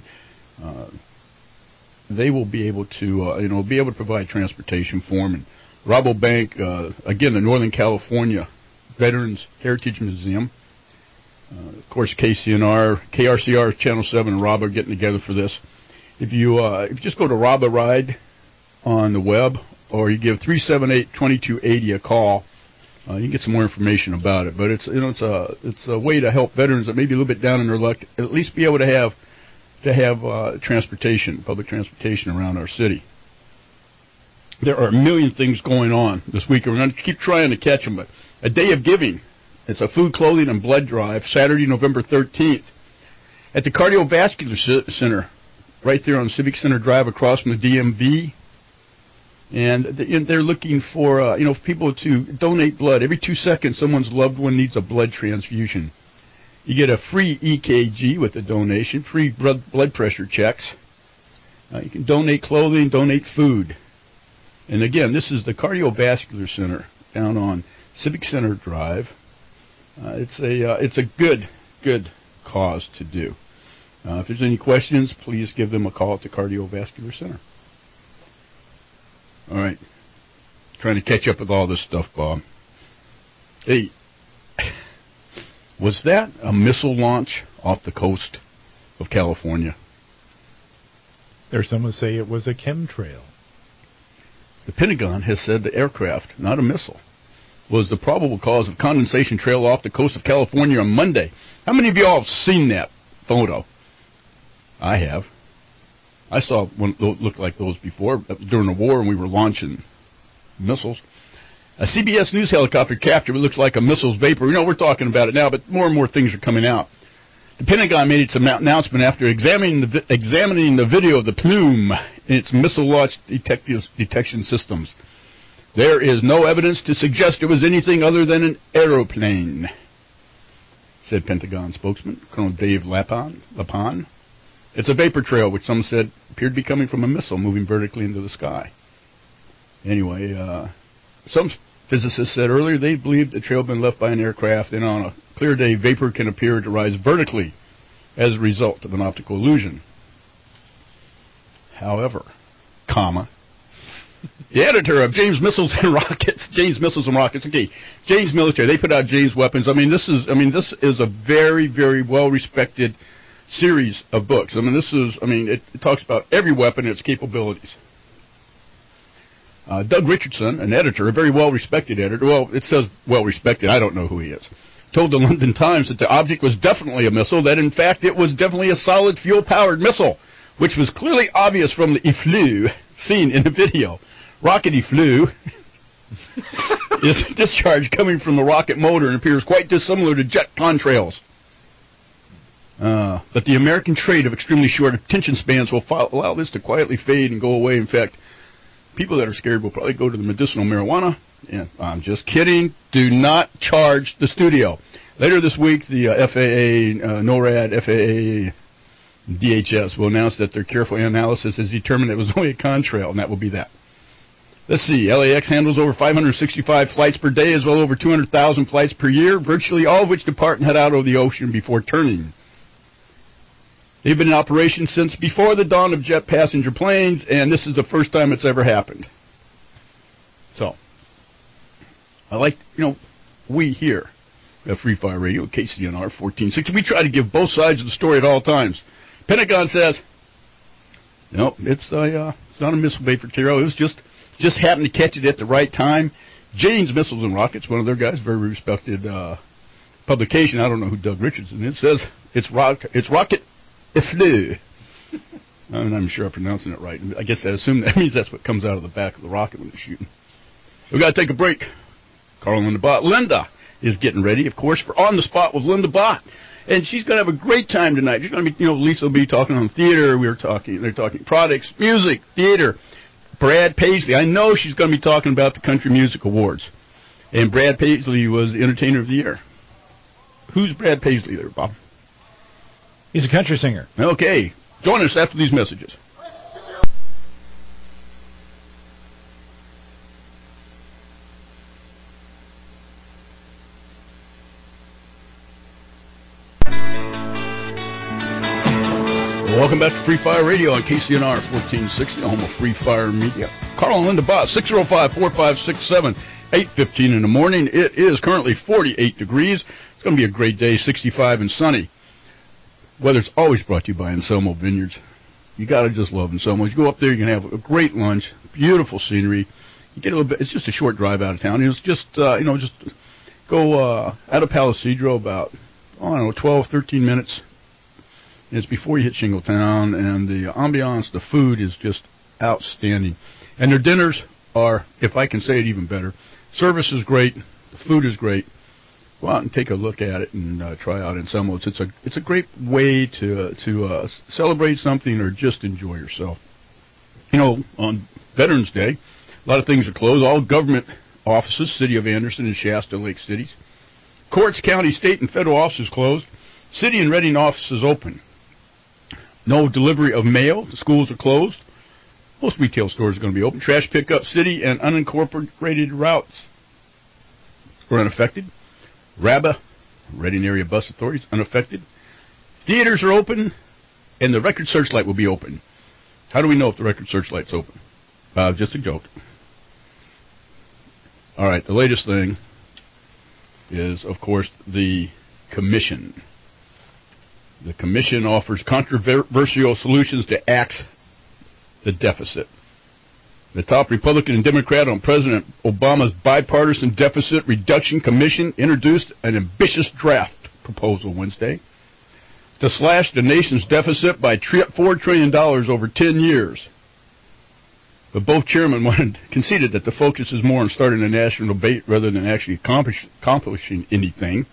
they will be able to provide transportation for them. And Rabobank, again, the Northern California Veterans Heritage Museum, of course, KCNR, KRCR, Channel 7, and Raba are getting together for this. If you just go to Raba Ride on the web, or you give 378-2280 a call, you can get some more information about it. But it's a way to help veterans that may be a little bit down in their luck, at least be able to have transportation, public transportation around our city. There are a million things going on this week. We're going to keep trying to catch them. But a day of giving. It's a food, clothing, and blood drive, Saturday, November 13th, at the Cardiovascular Center, right there on Civic Center Drive across from the DMV. And they're looking for people to donate blood. Every 2 seconds, someone's loved one needs a blood transfusion. You get a free EKG with the donation, free blood pressure checks. You can donate clothing, donate food. And again, this is the Cardiovascular Center down on Civic Center Drive. It's a good cause to do. If there's any questions, please give them a call at the Cardiovascular Center. All right. Trying to catch up with all this stuff, Bob. Hey, was that a missile launch off the coast of California? There's some who say it was a chemtrail. The Pentagon has said the aircraft, not a missile, was the probable cause of condensation trail off the coast of California on Monday. How many of you all have seen that photo? I have. I saw one that looked like those before during the war when we were launching missiles. A CBS News helicopter captured what looks like a missile's vapor. We're talking about it now, but more and more things are coming out. The Pentagon made its announcement after examining the video of the plume in its missile launch detection systems. There is no evidence to suggest it was anything other than an aeroplane, said Pentagon spokesman Colonel Dave Lapon. It's a vapor trail, which some said appeared to be coming from a missile moving vertically into the sky. Anyway, some physicists said earlier they believed the trail had been left by an aircraft, and on a clear day, vapor can appear to rise vertically as a result of an optical illusion. However, the editor of James Missiles and Rockets, okay, James Military, they put out James Weapons. This is a very, very well-respected series of books. It talks about every weapon and its capabilities. Doug Richardson, an editor, a very well-respected editor, well, it says well-respected, I don't know who he is, told the London Times that the object was definitely a missile, that in fact it was definitely a solid fuel-powered missile, which was clearly obvious from the efflux seen in the video. Rocket efflux is a discharge coming from the rocket motor and appears quite dissimilar to jet contrails. But the American trait of extremely short attention spans will allow this to quietly fade and go away. In fact, people that are scared will probably go to the medicinal marijuana. Yeah, I'm just kidding. Do not charge the studio. Later this week, the FAA, NORAD, FAA, DHS will announce that their careful analysis has determined it was only a contrail, and that will be that. Let's see. LAX handles over 565 flights per day, as well over 200,000 flights per year, virtually all of which depart and head out over the ocean before turning. They've been in operation since before the dawn of jet passenger planes, and this is the first time it's ever happened. So, we here at Free Fire Radio, KCNR 1460, we try to give both sides of the story at all times. Pentagon says, no, it's not a missile vapor trail. It was just happened to catch it at the right time. Jane's Missiles and Rockets, one of their guys, very respected publication. I don't know who Doug Richardson is. It says it's rocket efflux. I'm not sure I'm pronouncing it right. I guess I assume that means that's what comes out of the back of the rocket when they're shooting. We've got to take a break. Carl and Linda is getting ready, of course, for On the Spot with Linda Bott. And she's going to have a great time tonight. She's going to be, Lisa will be talking on theater. They're talking products, music, theater. Brad Paisley, I know she's going to be talking about the Country Music Awards. And Brad Paisley was the Entertainer of the Year. Who's Brad Paisley there, Bob? He's a country singer. Okay. Join us after these messages. Welcome back to Free Fire Radio on KCNR 1460, the home of Free Fire Media. Carl and Linda Bott, 605-4567-815 in the morning. It is currently 48 degrees. It's going to be a great day, 65 and sunny. Weather's always brought to you by Anselmo Vineyards. You got to just love Anselmo. You go up there, you're going to have a great lunch, beautiful scenery. You get a little bit. It's just a short drive out of town. It's just, just go out of Palisadro about, 12, 13 minutes. And it's before you hit Shingletown, and the ambiance, the food is just outstanding. And their dinners are, if I can say it even better, service is great, the food is great. Go out and take a look at it and try out Anselmo. It's a great way to celebrate something or just enjoy yourself. On Veterans Day, a lot of things are closed. All government offices, City of Anderson and Shasta Lake cities. Courts, county, state, and federal offices closed. City and Redding offices open. No delivery of mail. The schools are closed. Most retail stores are going to be open. Trash pickup, city, and unincorporated routes are unaffected. RABA, Redding Area Bus Authorities, unaffected. Theaters are open, and the Record Searchlight will be open. How do we know if the Record Searchlight's open? Just a joke. All right, the latest thing is, of course, the commission. The commission offers controversial solutions to axe the deficit. The top Republican and Democrat on President Obama's bipartisan deficit reduction commission introduced an ambitious draft proposal Wednesday to slash the nation's deficit by $4 trillion over 10 years. But both chairmen conceded that the focus is more on starting a national debate rather than actually accomplishing anything.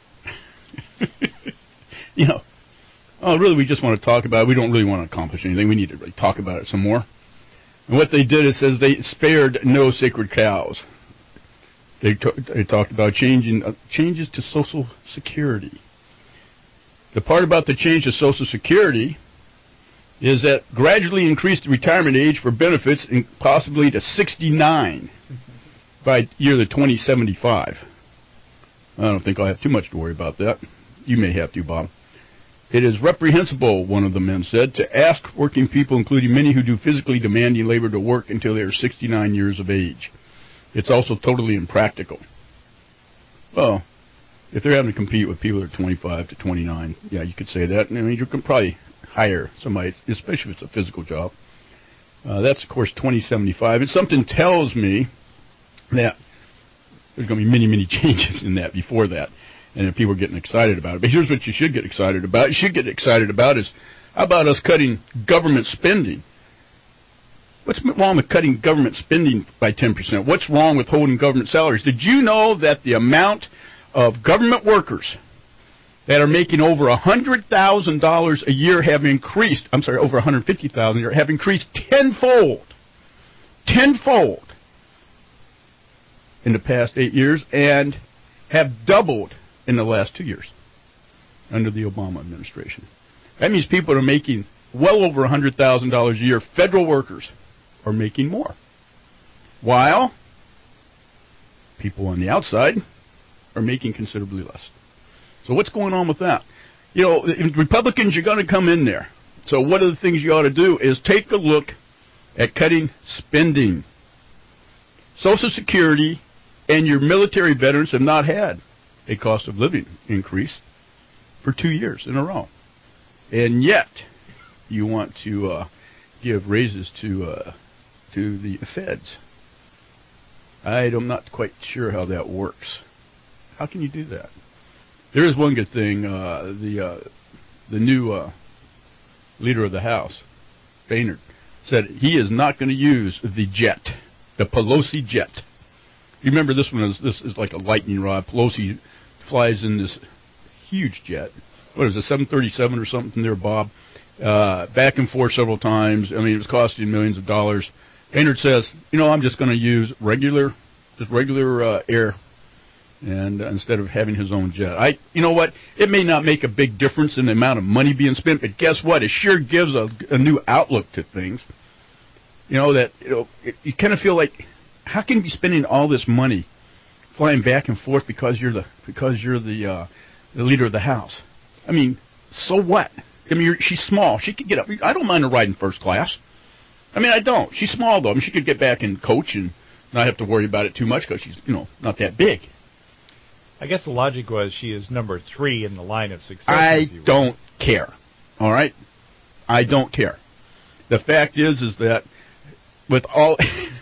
Really, we just want to talk about it. We don't really want to accomplish anything. We need to really talk about it some more. And what they did, it says they spared no sacred cows. They talked about changes to Social Security. The part about the change to Social Security is that gradually increase the retirement age for benefits and possibly to 69 by year 2075. I don't think I'll have too much to worry about that. You may have to, Bob. It is reprehensible, one of the men said, to ask working people, including many who do physically demanding labor, to work until they are 69 years of age. It's also totally impractical. Well, if they're having to compete with people that are 25 to 29, yeah, you could say that. I mean, you can probably hire somebody, especially if it's a physical job. That's, of course, 2075. And something tells me that there's going to be many, many changes in that before that. And if people are getting excited about it. But here's what you should get excited about. You should get excited about is, how about us cutting government spending? What's wrong with cutting government spending by 10%? What's wrong with holding government salaries? Did you know that the amount of government workers that are making over $100,000 a year have increased, over $150,000 a year, have increased tenfold in the past 8 years, and have doubled in the last 2 years under the Obama administration. That means people are making well over $100,000 a year. Federal workers are making more, while people on the outside are making considerably less. So what's going on with that? Republicans are going to come in there. So one of the things you ought to do is take a look at cutting spending. Social Security and your military veterans have not had a cost of living increase for 2 years in a row. And yet, you want to give raises to the feds. I'm not quite sure how that works. How can you do that? There is one good thing. The new leader of the House, Boehner, said he is not going to use the jet, the Pelosi jet, You remember this one this is like a lightning rod. Pelosi flies in this huge jet. What is it, 737 or something there, Bob? Back and forth several times. I mean, it was costing millions of dollars. Boehner says, I'm just going to use regular air, and instead of having his own jet. You know what? It may not make a big difference in the amount of money being spent, but guess what? It sure gives a new outlook to things. You kind of feel like, how can you be spending all this money flying back and forth because you're the leader of the House? I mean, so what? I mean, she's small. She could get up. I don't mind her riding first class. I mean, I don't. She's small, though. I mean, she could get back and coach and not have to worry about it too much because she's, not that big. I guess the logic was she is number 3 in the line of success. I don't care. All right? I don't care. The fact is that with all...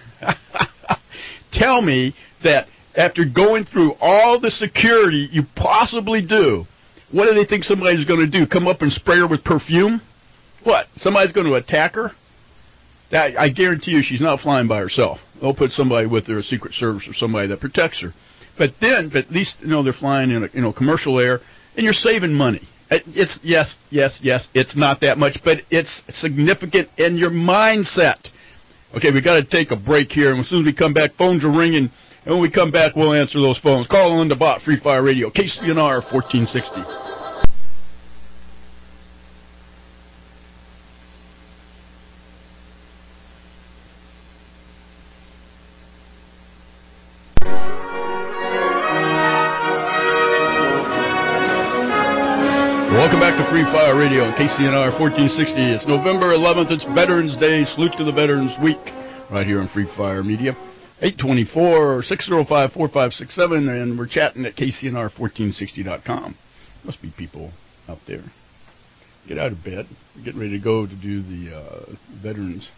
Tell me that after going through all the security you possibly do, what do they think somebody's going to do? Come up and spray her with perfume? What? Somebody's going to attack her? I guarantee you she's not flying by herself. They'll put somebody with her, a Secret Service or somebody that protects her. But at least they're flying in commercial air, and you're saving money. It's yes, it's not that much, but it's significant in your mindset. Okay, we got to take a break here, and as soon as we come back, phones are ringing, and when we come back, we'll answer those phones. Call on the bot, Free Fire Radio, KCNR 1460. Welcome back to Free Fire Radio on KCNR 1460. It's November 11th. It's Veterans Day. Salute to the Veterans Week right here on Free Fire Media. 824-605-4567, and we're chatting at KCNR1460.com. Must be people out there. Get out of bed. We're getting ready to go to do the veterans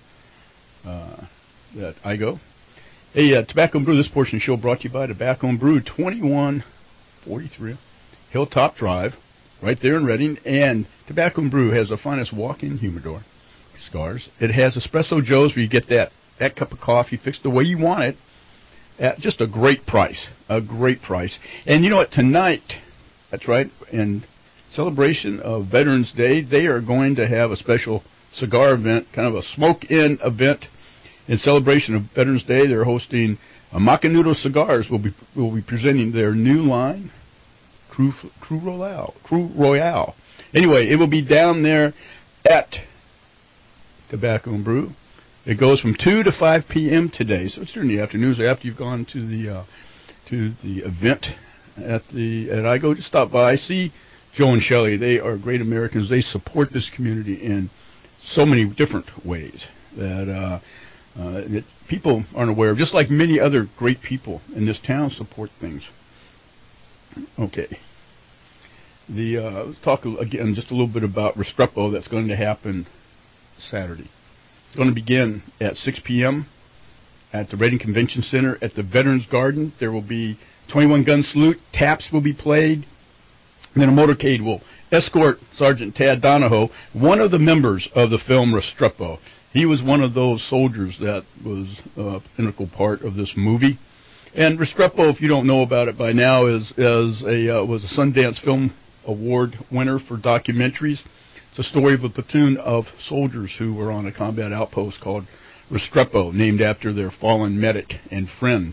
at IGO. Hey, Tobacco and Brew, this portion of the show brought to you by Tobacco and Brew, 2143 Hilltop Drive, right there in Reading. And Tobacco and Brew has the finest walk-in humidor cigars. It has Espresso Joes where you get that cup of coffee fixed the way you want it at just a great price. A great price. And you know what? Tonight, that's right, in celebration of Veterans Day, they are going to have a special cigar event, kind of a smoke-in event. In celebration of Veterans Day, they're hosting Macanudo Cigars. Will be presenting their new line, Crew Royale. Anyway, it will be down there at Tobacco and Brew. It goes from 2 to 5 p.m. today, so it's during the afternoons after you've gone to the event at IGO. Just stop by, see Joe and Shelley. They are great Americans. They support this community in so many different ways that people aren't aware of. Just like many other great people in this town support things. Okay. Let's talk again just a little bit about Restrepo that's going to happen Saturday. It's going to begin at 6 p.m. at the Reading Convention Center at the Veterans Garden. There will be 21-gun salute. Taps will be played. And then a motorcade will escort Sergeant Tad Donahoe, one of the members of the film Restrepo. He was one of those soldiers that was an integral part of this movie. And Restrepo, if you don't know about it by now, was a Sundance Film Award winner for documentaries. It's a story of a platoon of soldiers who were on a combat outpost called Restrepo, named after their fallen medic and friend.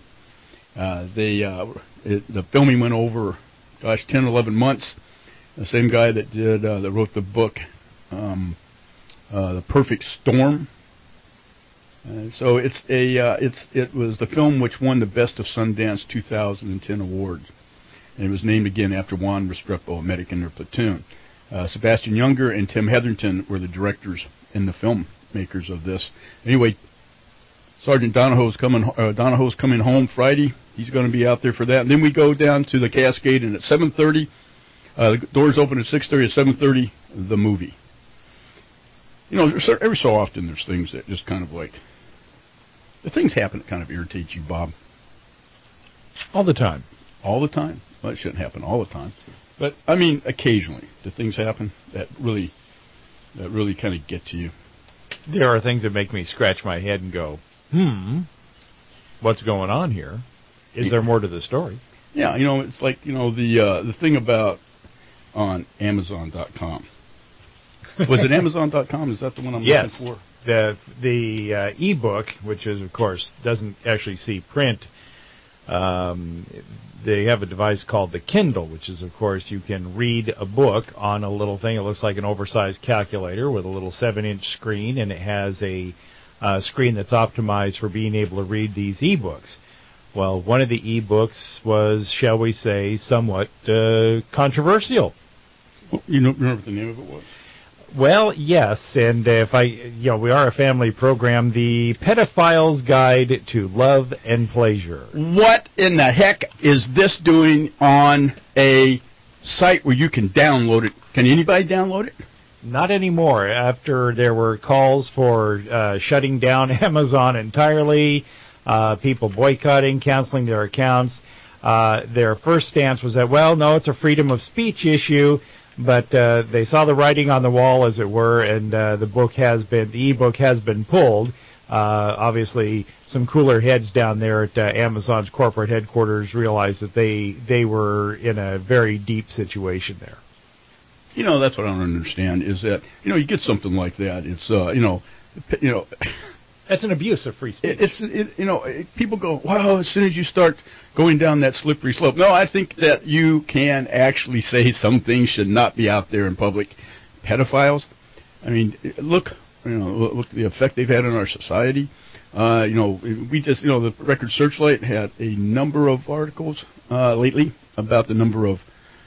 The filming went over, 10, 11 months. The same guy that wrote the book, The Perfect Storm. So it was the film which won the Best of Sundance 2010 award, and it was named again after Juan Restrepo, a medic in their platoon. Sebastian Younger and Tim Hetherington were the directors and the filmmakers of this. Anyway, Sergeant Donahoe's coming home Friday. He's going to be out there for that. And then we go down to the Cascade, and at 7:30, the doors open at 6:30. At 7:30, the movie. You know, every so often there's things that just kind of like, the things happen that kind of irritate you, Bob. All the time. All the time? Well, it shouldn't happen all the time. But, I mean, occasionally, do things happen that really kind of get to you? There are things that make me scratch my head and go, what's going on here? Is there more to the story? Yeah, it's like, the thing about on Amazon.com. Was it Amazon.com? Is that the one I'm looking for? The ebook, which is, of course, doesn't actually see print. They have a device called the Kindle, which is, of course, you can read a book on a little thing. It looks like an oversized calculator with a little 7-inch screen, and it has a screen that's optimized for being able to read these ebooks. Well, one of the ebooks was, shall we say, somewhat controversial. You remember what the name of it was? Well, yes, and we are a family program, The Pedophile's Guide to Love and Pleasure. What in the heck is this doing on a site where you can download it? Can anybody download it? Not anymore. After there were calls for shutting down Amazon entirely, people boycotting, canceling their accounts, their first stance was that, well, no, it's a freedom of speech issue. But they saw the writing on the wall, as it were, and the ebook has been pulled. Obviously, some cooler heads down there at Amazon's corporate headquarters realized that they were in a very deep situation there. That's what I don't understand is that you get something like that. It's That's an abuse of free speech. People go, wow, as soon as you start going down that slippery slope. No, I think that you can actually say some things should not be out there in public. Pedophiles, I mean, look the effect they've had on our society. We just, the Record Searchlight had a number of articles lately about the number of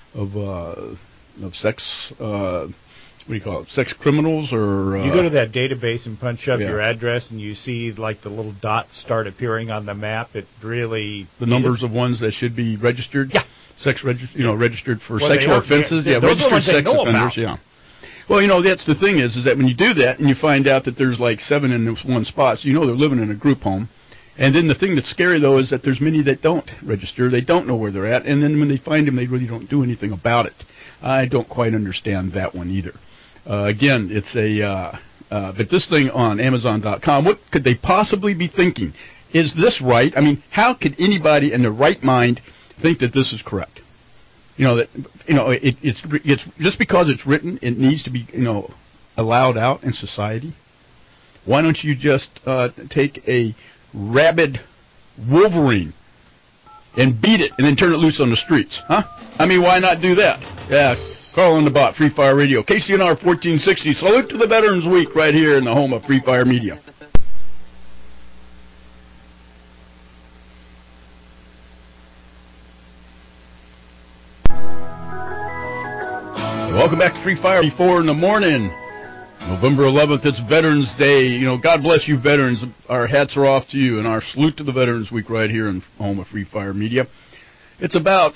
sex. What do you call it? Sex criminals, or you go to that database and punch up your address, and you see like the little dots start appearing on the map. It really the numbers of ones that should be registered. Yeah, registered for sexual offenses. Registered sex offenders. Yeah. Well, that's the thing is that when you do that and you find out that there's like 7 in one spot, so they're living in a group home. And then the thing that's scary, though, is that there's many that don't register. They don't know where they're at. And then when they find them, they really don't do anything about it. I don't quite understand that one either. Again, it's but this thing on Amazon.com, what could they possibly be thinking? Is this right? I mean, how could anybody in their right mind think that this is correct? It's just because it's written, it needs to be, allowed out in society. Why don't you just take a rabid wolverine and beat it and then turn it loose on the streets, huh? I mean, why not do that? Yeah, Carl on the Bot, Free Fire Radio. KCNR 1460. Salute to the Veterans Week right here in the home of Free Fire Media. Welcome back to Free Fire. 4 in the morning. November 11th, it's Veterans Day. God bless you, veterans. Our hats are off to you, and our salute to the Veterans Week right here in home of Free Fire Media. It's about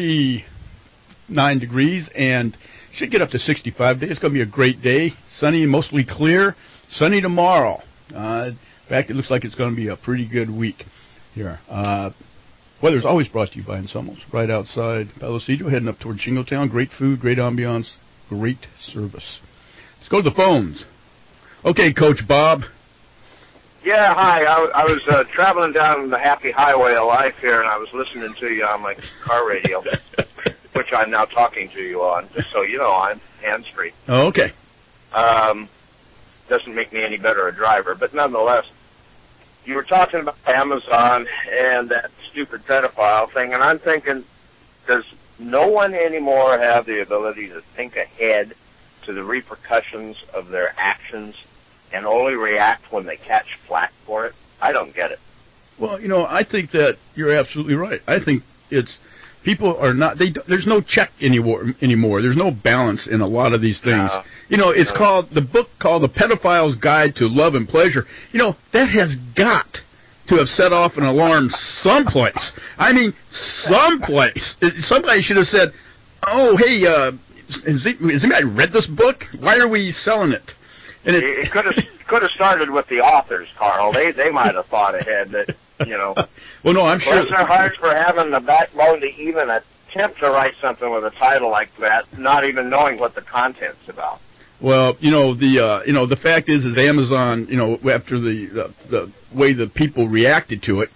49 degrees, and should get up to 65 days. It's going to be a great day. Sunny, mostly clear. Sunny tomorrow. In fact, it looks like it's going to be a pretty good week here. Weather's always brought to you by Insumos, right outside Palo Seco, heading up toward Shingletown. Great food, great ambiance, great service. Let's go to the phones. Okay, Coach Bob. Yeah, hi. I was traveling down the happy highway of life here, and I was listening to you on my car radio, which I'm now talking to you on, just so you know, I'm hands-free. Oh, okay. Doesn't make me any better a driver, but nonetheless, you were talking about Amazon and that stupid pedophile thing, and I'm thinking, does no one anymore have the ability to think ahead to the repercussions of their actions and only react when they catch flack for it? I don't get it. Well, I think that you're absolutely right. I think people are not, there's no check anymore. There's no balance in a lot of these things. It's called, the book called The Pedophile's Guide to Love and Pleasure. That has got to have set off an alarm someplace. I mean, someplace. Somebody should have said, oh, hey, has anybody read this book? Why are we selling it? And it could have started with the authors, Carl. They might have thought ahead that, Well, no, I'm sure. Bless their hearts for having the backbone to even attempt to write something with a title like that, not even knowing what the content's about. Well, the fact is Amazon, after the way the people reacted to it,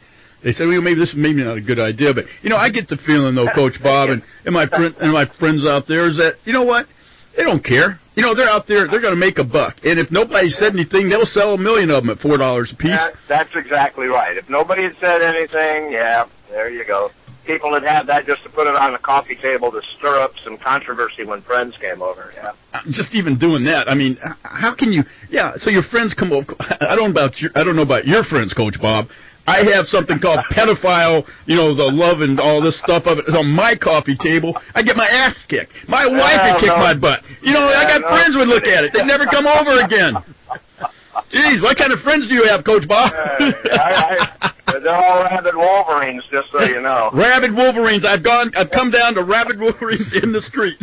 They said, well, maybe this is maybe not a good idea, but I get the feeling though, Coach Bob, and my friends out there is that what, they don't care. They're out there, they're going to make a buck, and if nobody said anything, they'll sell 1 million of them at $4 a piece. That's exactly right. If nobody had said anything, there you go. People had had that just to put it on the coffee table to stir up some controversy when friends came over. Yeah. Just even doing that. I mean, how can you? Yeah. So your friends come over. I don't know about your friends, Coach Bob. I have something called pedophile, the love and all this stuff of it is on my coffee table. I get my ass kicked. My wife would kick my butt. I got friends would look at it. They'd never come over again. Jeez, what kind of friends do you have, Coach Bob? They're all rabid Wolverines, just so you know. Rabid Wolverines. I've come down to rabid Wolverines in the street.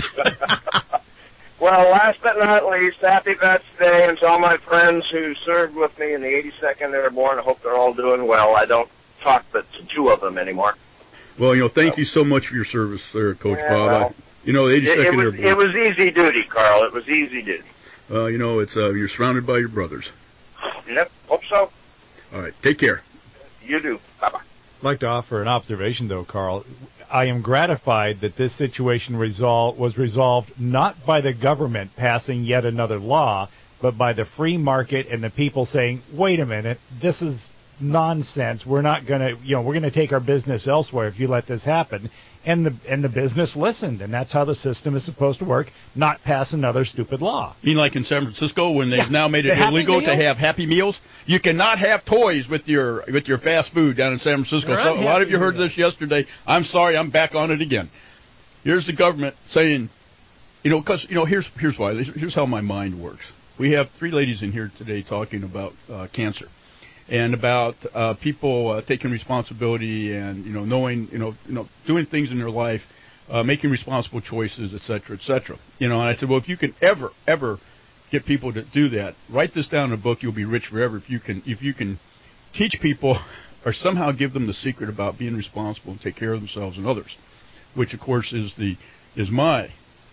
Well, last but not least, happy Vets Day, and to all my friends who served with me in the 82nd Airborne. I hope they're all doing well. I don't talk but to 2 of them anymore. Well, thank you so much for your service, sir, Coach Bob. The 82nd Airborne. It was easy duty, Carl. It was easy duty. It's you're surrounded by your brothers. Yep, hope so. All right, take care. You do. Bye-bye. I'd like to offer an observation, though, Carl. I am gratified that this situation was resolved not by the government passing yet another law, but by the free market and the people saying, wait a minute, this is nonsense. We're not going to, we're going to take our business elsewhere if you let this happen. And the business listened, and that's how the system is supposed to work, not pass another stupid law. You mean like in San Francisco when they've now made it illegal to have Happy Meals? You cannot have toys with your fast food down in San Francisco. So a lot of you heard this yesterday. I'm sorry, I'm back on it again. Here's the government saying, because, here's why. Here's how my mind works. We have 3 ladies in here today talking about cancer. And about people taking responsibility and knowing doing things in their life, making responsible choices, et cetera, et cetera. And I said, well, if you can ever get people to do that, write this down in a book. You'll be rich forever if you can teach people or somehow give them the secret about being responsible and take care of themselves and others, which of course is my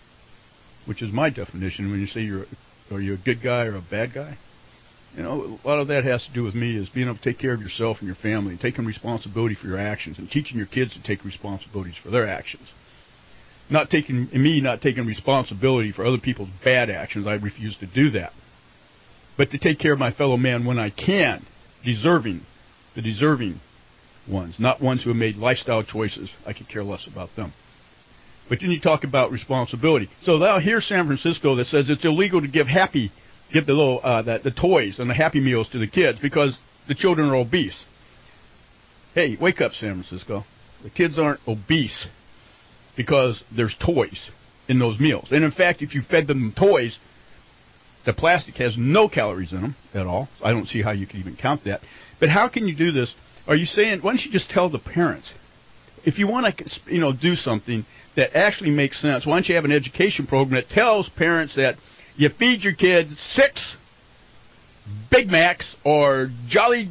definition. When you say are you a good guy or a bad guy? A lot of that has to do with me is being able to take care of yourself and your family, and taking responsibility for your actions, and teaching your kids to take responsibilities for their actions. Not taking responsibility for other people's bad actions. I refuse to do that. But to take care of my fellow man when I can, the deserving ones, not ones who have made lifestyle choices. I could care less about them. But then you talk about responsibility. So now here's San Francisco that says it's illegal to give the little the toys and the Happy Meals to the kids because the children are obese. Hey, wake up, San Francisco. The kids aren't obese because there's toys in those meals. And in fact, if you fed them toys, the plastic has no calories in them at all. I don't see how you can even count that. But how can you do this? Are you saying, why don't you just tell the parents? If you want to, do something that actually makes sense, why don't you have an education program that tells parents that you feed your kids 6 Big Macs or jolly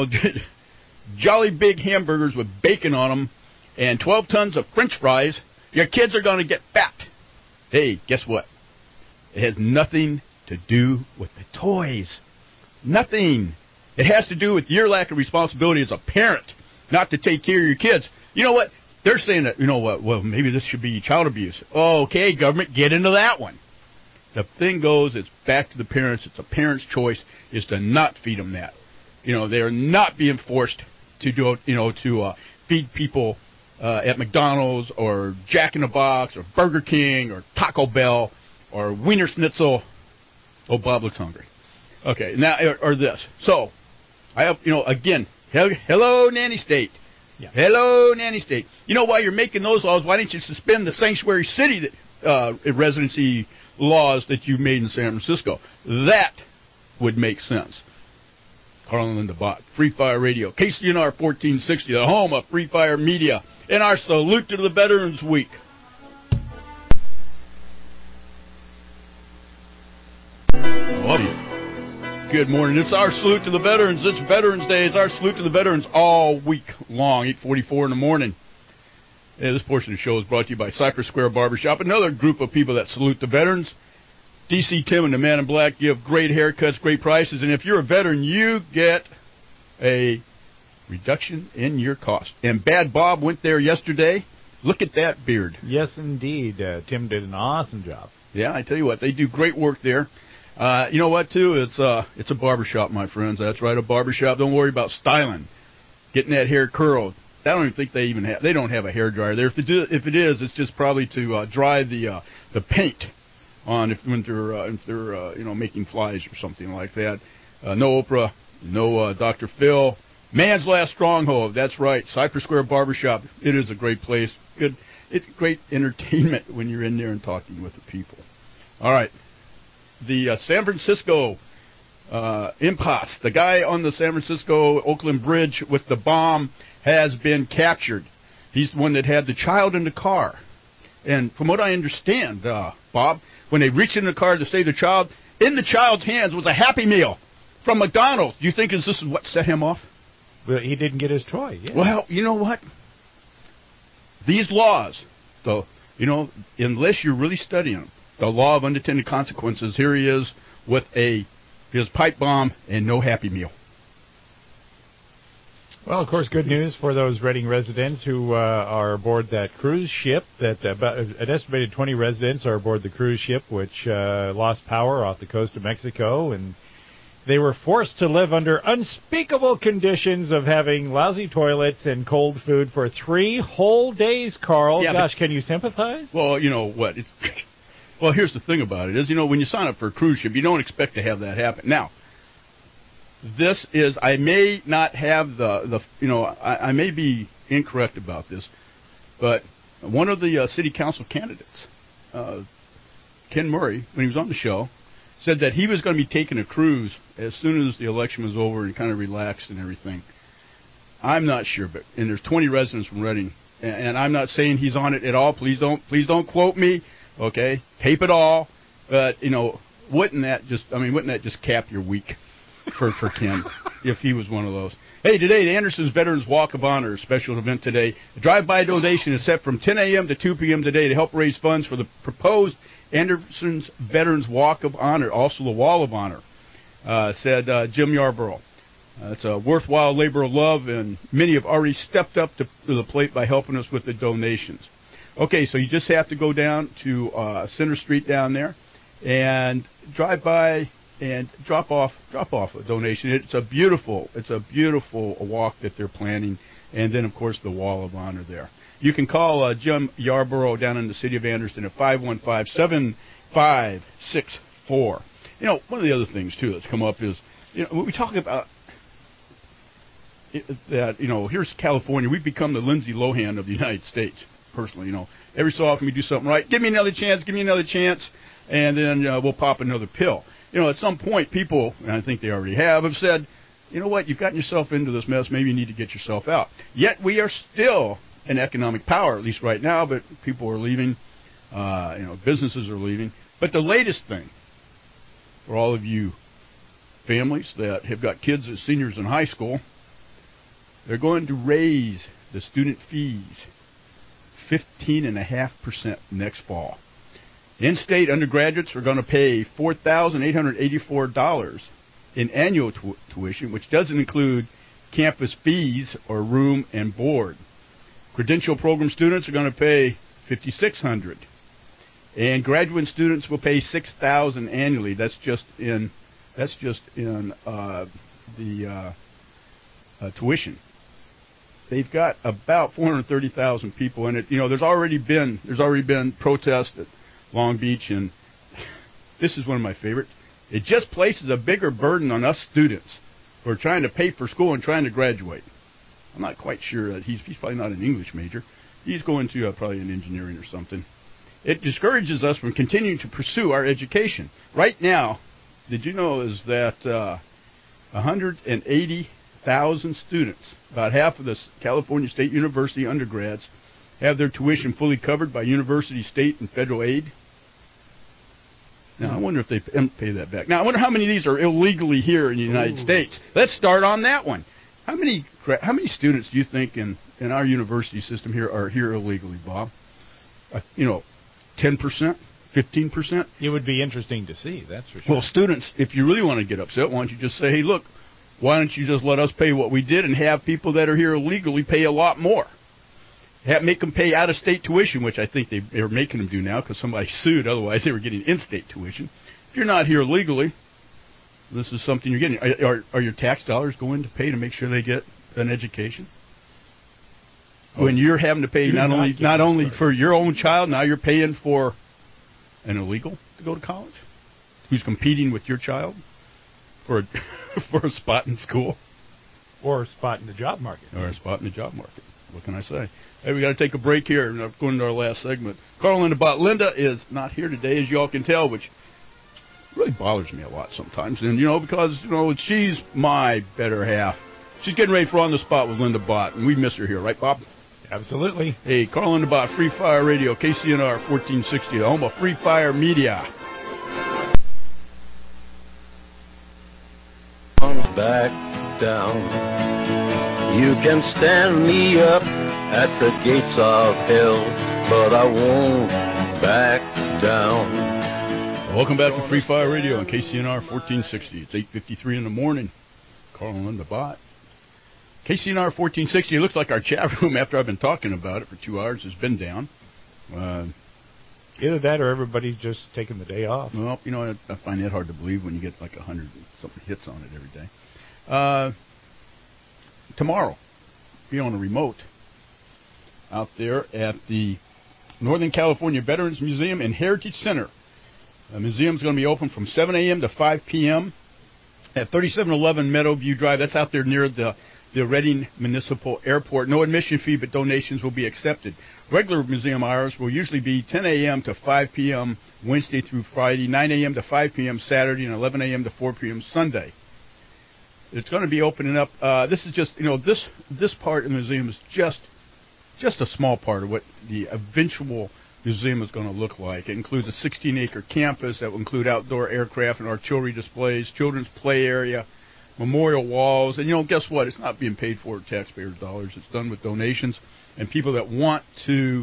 big hamburgers with bacon on them and 12 tons of French fries, your kids are going to get fat. Hey, guess what? It has nothing to do with the toys. Nothing. It has to do with your lack of responsibility as a parent, not to take care of your kids. You know what? They're saying that, well, maybe this should be child abuse. Okay, government, get into that one. The thing goes, it's back to the parents. It's a parent's choice is to not feed them that. They're not being forced to do, to feed people at McDonald's or Jack in the Box or Burger King or Taco Bell or Wiener Schnitzel. Oh, Bob looks hungry. Okay, now, or this. So, I have, again, hello, nanny state. Yeah. Hello, nanny state. While you're making those laws, why don't you suspend the sanctuary city residency laws that you made in San Francisco? That would make sense. Carl and Linda Bott, Free Fire Radio, KCNR 1460, the home of Free Fire Media, and our salute to the Veterans Week. I love you. Good morning. It's our salute to the veterans. It's Veterans Day. It's our salute to the veterans all week long, 8:44 in the morning. Yeah, this portion of the show is brought to you by Cypress Square Barbershop, another group of people that salute the veterans. DC Tim and the Man in Black give great haircuts, great prices, and if you're a veteran, you get a Reduction in your cost. And Bad Bob went there yesterday. Look at that beard. Yes, indeed. Tim did an awesome job. Yeah, I tell you what, they do great work there. You know what, too? It's a barbershop, my friends. That's right, a barbershop. Don't worry about styling, getting that hair curled. I don't even think they don't have a hair dryer there. If it is, it's just probably to dry the paint on when they're making flies or something like that. No Oprah, no Dr. Phil. Man's last stronghold. That's right, Cypress Square Barbershop. It is a great place. Good. It's great entertainment when you're in there and talking with the people. All right. The San Francisco impasse, the guy on the San Francisco-Oakland Bridge with the bomb has been captured. He's the one that had the child in the car. And from what I understand, Bob, when they reached in the car to save the child, in the child's hands was a Happy Meal from McDonald's. Do you think this is what set him off? Well, he didn't get his toy. Yeah. Well, you know what? These laws, though, unless you're really studying them, the law of unintended consequences, here he is with his pipe bomb and no Happy Meal. Well, of course, good news for those Reading residents who are aboard that cruise ship. That about an estimated 20 residents are aboard the cruise ship, which lost power off the coast of Mexico, and they were forced to live under unspeakable conditions of having lousy toilets and cold food for 3 whole days, Carl. Yeah, gosh, can you sympathize? Well, you know what? Well, here's the thing about it is, when you sign up for a cruise ship, you don't expect to have that happen. Now, I may not have I may be incorrect about this, but one of the city council candidates, Ken Murray, when he was on the show, said that he was going to be taking a cruise as soon as the election was over and kind of relaxed and everything. I'm not sure, and there's 20 residents from Reading, and I'm not saying he's on it at all. Please don't quote me, okay? Tape it all, but wouldn't that just cap your week for Ken if he was one of those? Hey, today, the Anderson's Veterans Walk of Honor, special event today. A drive-by donation is set from 10 a.m. to 2 p.m. today to help raise funds for the proposed Anderson's Veterans Walk of Honor, also the Wall of Honor, said Jim Yarborough. It's a worthwhile labor of love, and many have already stepped up to the plate by helping us with the donations. Okay, so you just have to go down to Center Street down there and drive by and drop off a donation. It's a beautiful walk that they're planning, and then of course the Wall of Honor there. You can call Jim Yarborough down in the city of Anderson at 515-7564. One of the other things too that's come up is when we talk about that here's California. We've become the Lindsay Lohan of the United States. Personally, every so often we do something right. Give me another chance, and then we'll pop another pill. At some point, people, and I think they already have said, you know what, you've gotten yourself into this mess, maybe you need to get yourself out. Yet we are still an economic power, at least right now, but people are leaving, businesses are leaving. But the latest thing, for all of you families that have got kids as seniors in high school, they're going to raise the student fees 15.5% next fall. In-state undergraduates are going to pay $4,884 in annual tuition, which doesn't include campus fees or room and board. Credential program students are going to pay $5,600, and graduate students will pay $6,000 annually. That's just in the tuition. They've got about 430,000 people in it. There's already been protests at Long Beach, and this is one of my favorites. It just places a bigger burden on us students who are trying to pay for school and trying to graduate. I'm not quite sure that he's probably not an English major. He's going to probably an engineering or something. It discourages us from continuing to pursue our education. Right now, did you know is that 180,000 students, about half of the California State University undergrads, have their tuition fully covered by university, state, and federal aid? Now, I wonder if they pay that back. Now, I wonder how many of these are illegally here in the United States. Let's start on that one. How many students do you think in our university system here are here illegally, Bob? 10%? 15%? It would be interesting to see, that's for sure. Well, students, if you really want to get upset, why don't you just say, hey, look, Why don't you just let us pay what we did and have people that are here illegally pay a lot more? Make them pay out-of-state tuition, which I think they're making them do now because somebody sued. Otherwise, they were getting in-state tuition. If you're not here legally, this is something you're getting. Are your tax dollars going to pay to make sure they get an education? When you're having to pay not only for your own child, now you're paying for an illegal to go to college who's competing with your child for a spot in school. Or a spot in the job market. What can I say? Hey, we got to take a break here. We're going to our last segment. Carl Linda Bott. Linda is not here today, as you all can tell, which really bothers me a lot sometimes. And, because, she's my better half. She's getting ready for On the Spot with Linda Bott, and we miss her here. Right, Bob? Absolutely. Hey, Carl Linda Bott, Free Fire Radio, KCNR 1460, the home of Free Fire Media. Back down. You can stand me up at the gates of hell, but I won't back down. Welcome back to Free Fire Radio on KCNR 1460. It's 8:53 in the morning. Carl and Linda Bott. KCNR 1460. It looks like our chat room, after I've been talking about it for 2 hours, has been down. Either that or everybody's just taking the day off. Well, I find that hard to believe when you get like 100-something hits on it every day. Tomorrow, be on a remote out there at the Northern California Veterans Museum and Heritage Center. The museum's going to be open from 7 a.m. to 5 p.m. at 3711 Meadowview Drive. That's out there near the Redding Municipal Airport. No admission fee, but donations will be accepted. Regular museum hours will usually be 10 a.m. to 5 p.m. Wednesday through Friday, 9 a.m. to 5 p.m. Saturday, and 11 a.m. to 4 p.m. Sunday. It's going to be opening up. This is just, this part of the museum is just a small part of what the eventual museum is going to look like. It includes a 16-acre campus that will include outdoor aircraft and artillery displays, children's play area, memorial walls, and guess what? It's not being paid for with taxpayers' dollars. It's done with donations and people that want to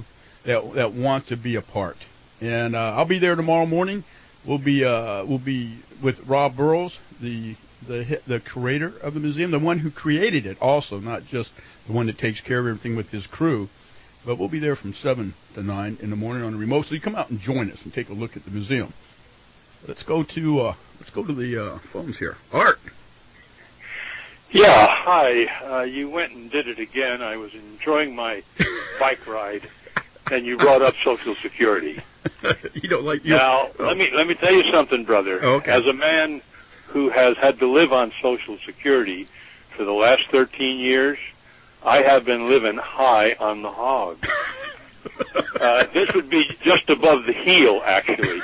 be a part. And I'll be there tomorrow morning. We'll be with Rob Burrows, the curator of the museum, the one who created it also, not just the one that takes care of everything with his crew. But we'll be there from 7 to 9 in the morning on the remote. So you come out and join us and take a look at the museum. Let's go to the phones here. Art. Yeah, hi. You went and did it again. I was enjoying my bike ride, and you brought up Social Security. You don't like now. Oh. Let me tell you something, brother. Okay. As a man who has had to live on Social Security for the last 13 years, I have been living high on the hog. This would be just above the heel, actually.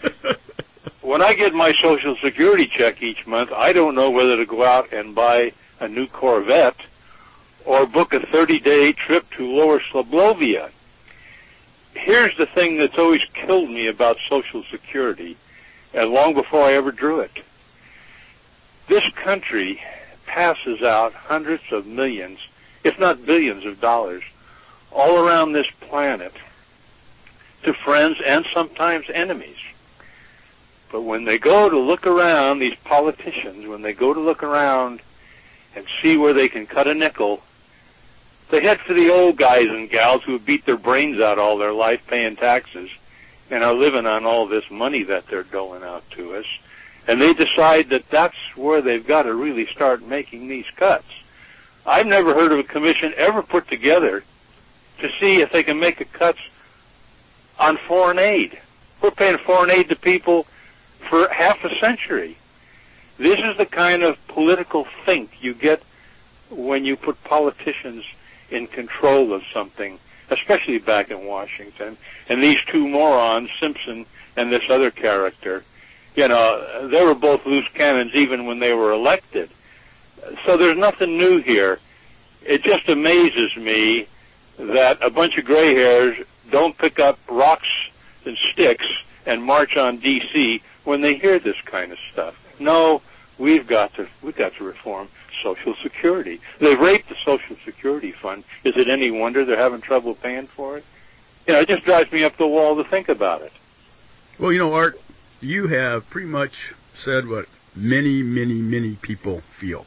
When I get my Social Security check each month, I don't know whether to go out and buy a new Corvette or book a 30-day trip to Lower Slobovia. Here's the thing that's always killed me about Social Security, and long before I ever drew it. This country passes out hundreds of millions, if not billions of dollars, all around this planet to friends and sometimes enemies. But when they go to look around, these politicians, when they go to look around and see where they can cut a nickel, they head for the old guys and gals who have beat their brains out all their life paying taxes and are living on all this money that they're doling out to us. And they decide that that's where they've got to really start making these cuts. I've never heard of a commission ever put together to see if they can make the cuts on foreign aid. We're paying foreign aid to people for half a century. This is the kind of political think you get when you put politicians in control of something, especially back in Washington. And these two morons, Simpson and this other character, they were both loose cannons even when they were elected. So there's nothing new here. It just amazes me that a bunch of gray hairs don't pick up rocks and sticks and march on D.C. when they hear this kind of stuff. No, we've got to reform Social Security. They've raped the Social Security fund. Is it any wonder they're having trouble paying for it? It just drives me up the wall to think about it. Well, Art, you have pretty much said what many, many, many people feel.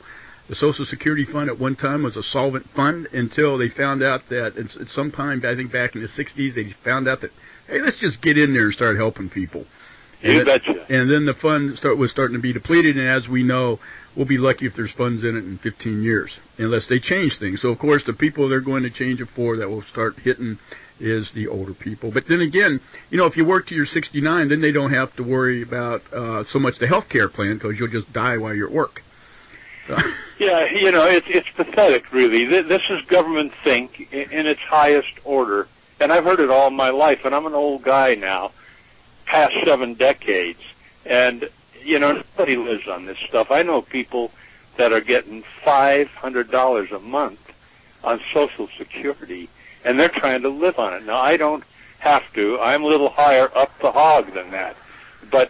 The Social Security Fund at one time was a solvent fund until they found out that at some time, I think back in the 60s, they found out that, hey, let's just get in there and start helping people. You betcha. And then the fund was starting to be depleted, and as we know, we'll be lucky if there's funds in it in 15 years, unless they change things. So, of course, the people they're going to change it for that will start hitting is the older people. But then again, if you work till you're 69, then they don't have to worry about so much the health care plan because you'll just die while you're at work. So. Yeah, it's pathetic, really. This is government think in its highest order, and I've heard it all my life, and I'm an old guy now, past 7 decades, and, nobody lives on this stuff. I know people that are getting $500 a month on Social Security, and they're trying to live on it. Now, I don't have to. I'm a little higher up the hog than that, but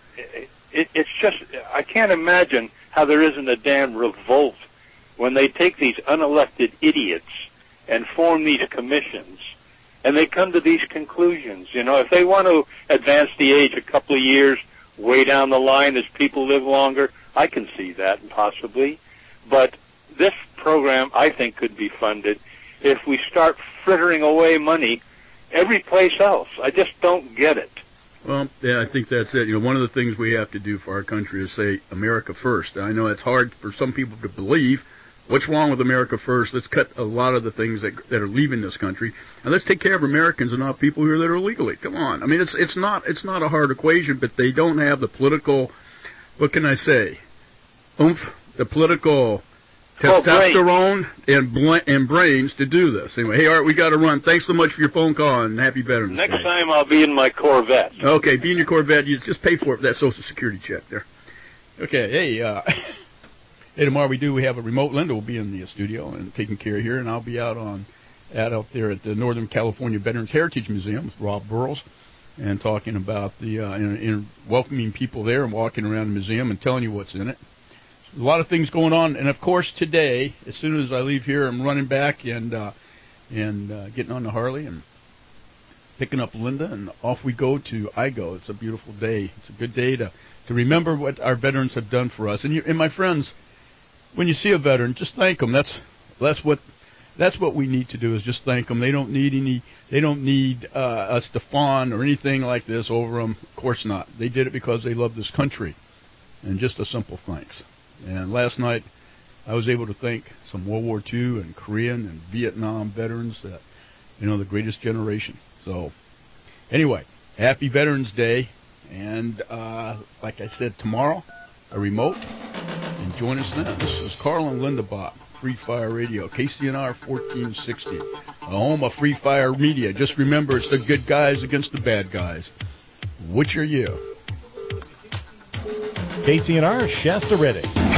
it's just, I can't imagine how there isn't a damn revolt when they take these unelected idiots and form these commissions, and they come to these conclusions. If they want to advance the age a couple of years way down the line as people live longer, I can see that possibly. But this program, I think, could be funded if we start frittering away money every place else. I just don't get it. Well, yeah, I think that's it. One of the things we have to do for our country is say America first. I know it's hard for some people to believe. What's wrong with America first? Let's cut a lot of the things that are leaving this country, and let's take care of Americans and not people here that are illegally. Come on. I mean, it's not a hard equation, but they don't have the political, what can I say, oomph, the political testosterone and brains to do this. Anyway, hey, Art, we got to run. Thanks so much for your phone call, and happy Veterans Day. Next time I'll be in my Corvette. Okay, be in your Corvette. You just pay for it, that Social Security check there. Okay, hey, tomorrow we have a remote. Linda will be in the studio and taking care of here, and I'll be out there at the Northern California Veterans Heritage Museum with Rob Burrows and talking about the welcoming people there and walking around the museum and telling you what's in it. A lot of things going on, and of course today, as soon as I leave here, I'm running back and getting on the Harley and picking up Linda, and off we go to IGO. It's a beautiful day. It's a good day to remember what our veterans have done for us. And my friends, when you see a veteran, just thank them. That's what we need to do, is just thank them. They don't need us to fawn or anything like this over them. Of course not. They did it because they love this country, and just a simple thanks. And last night, I was able to thank some World War II and Korean and Vietnam veterans that, the greatest generation. So, anyway, happy Veterans Day. And like I said, tomorrow, a remote. And join us then. This is Carl and Linda Bach, Free Fire Radio, KCNR 1460, a home of Free Fire Media. Just remember, it's the good guys against the bad guys. Which are you? KCNR Shasta Riddick.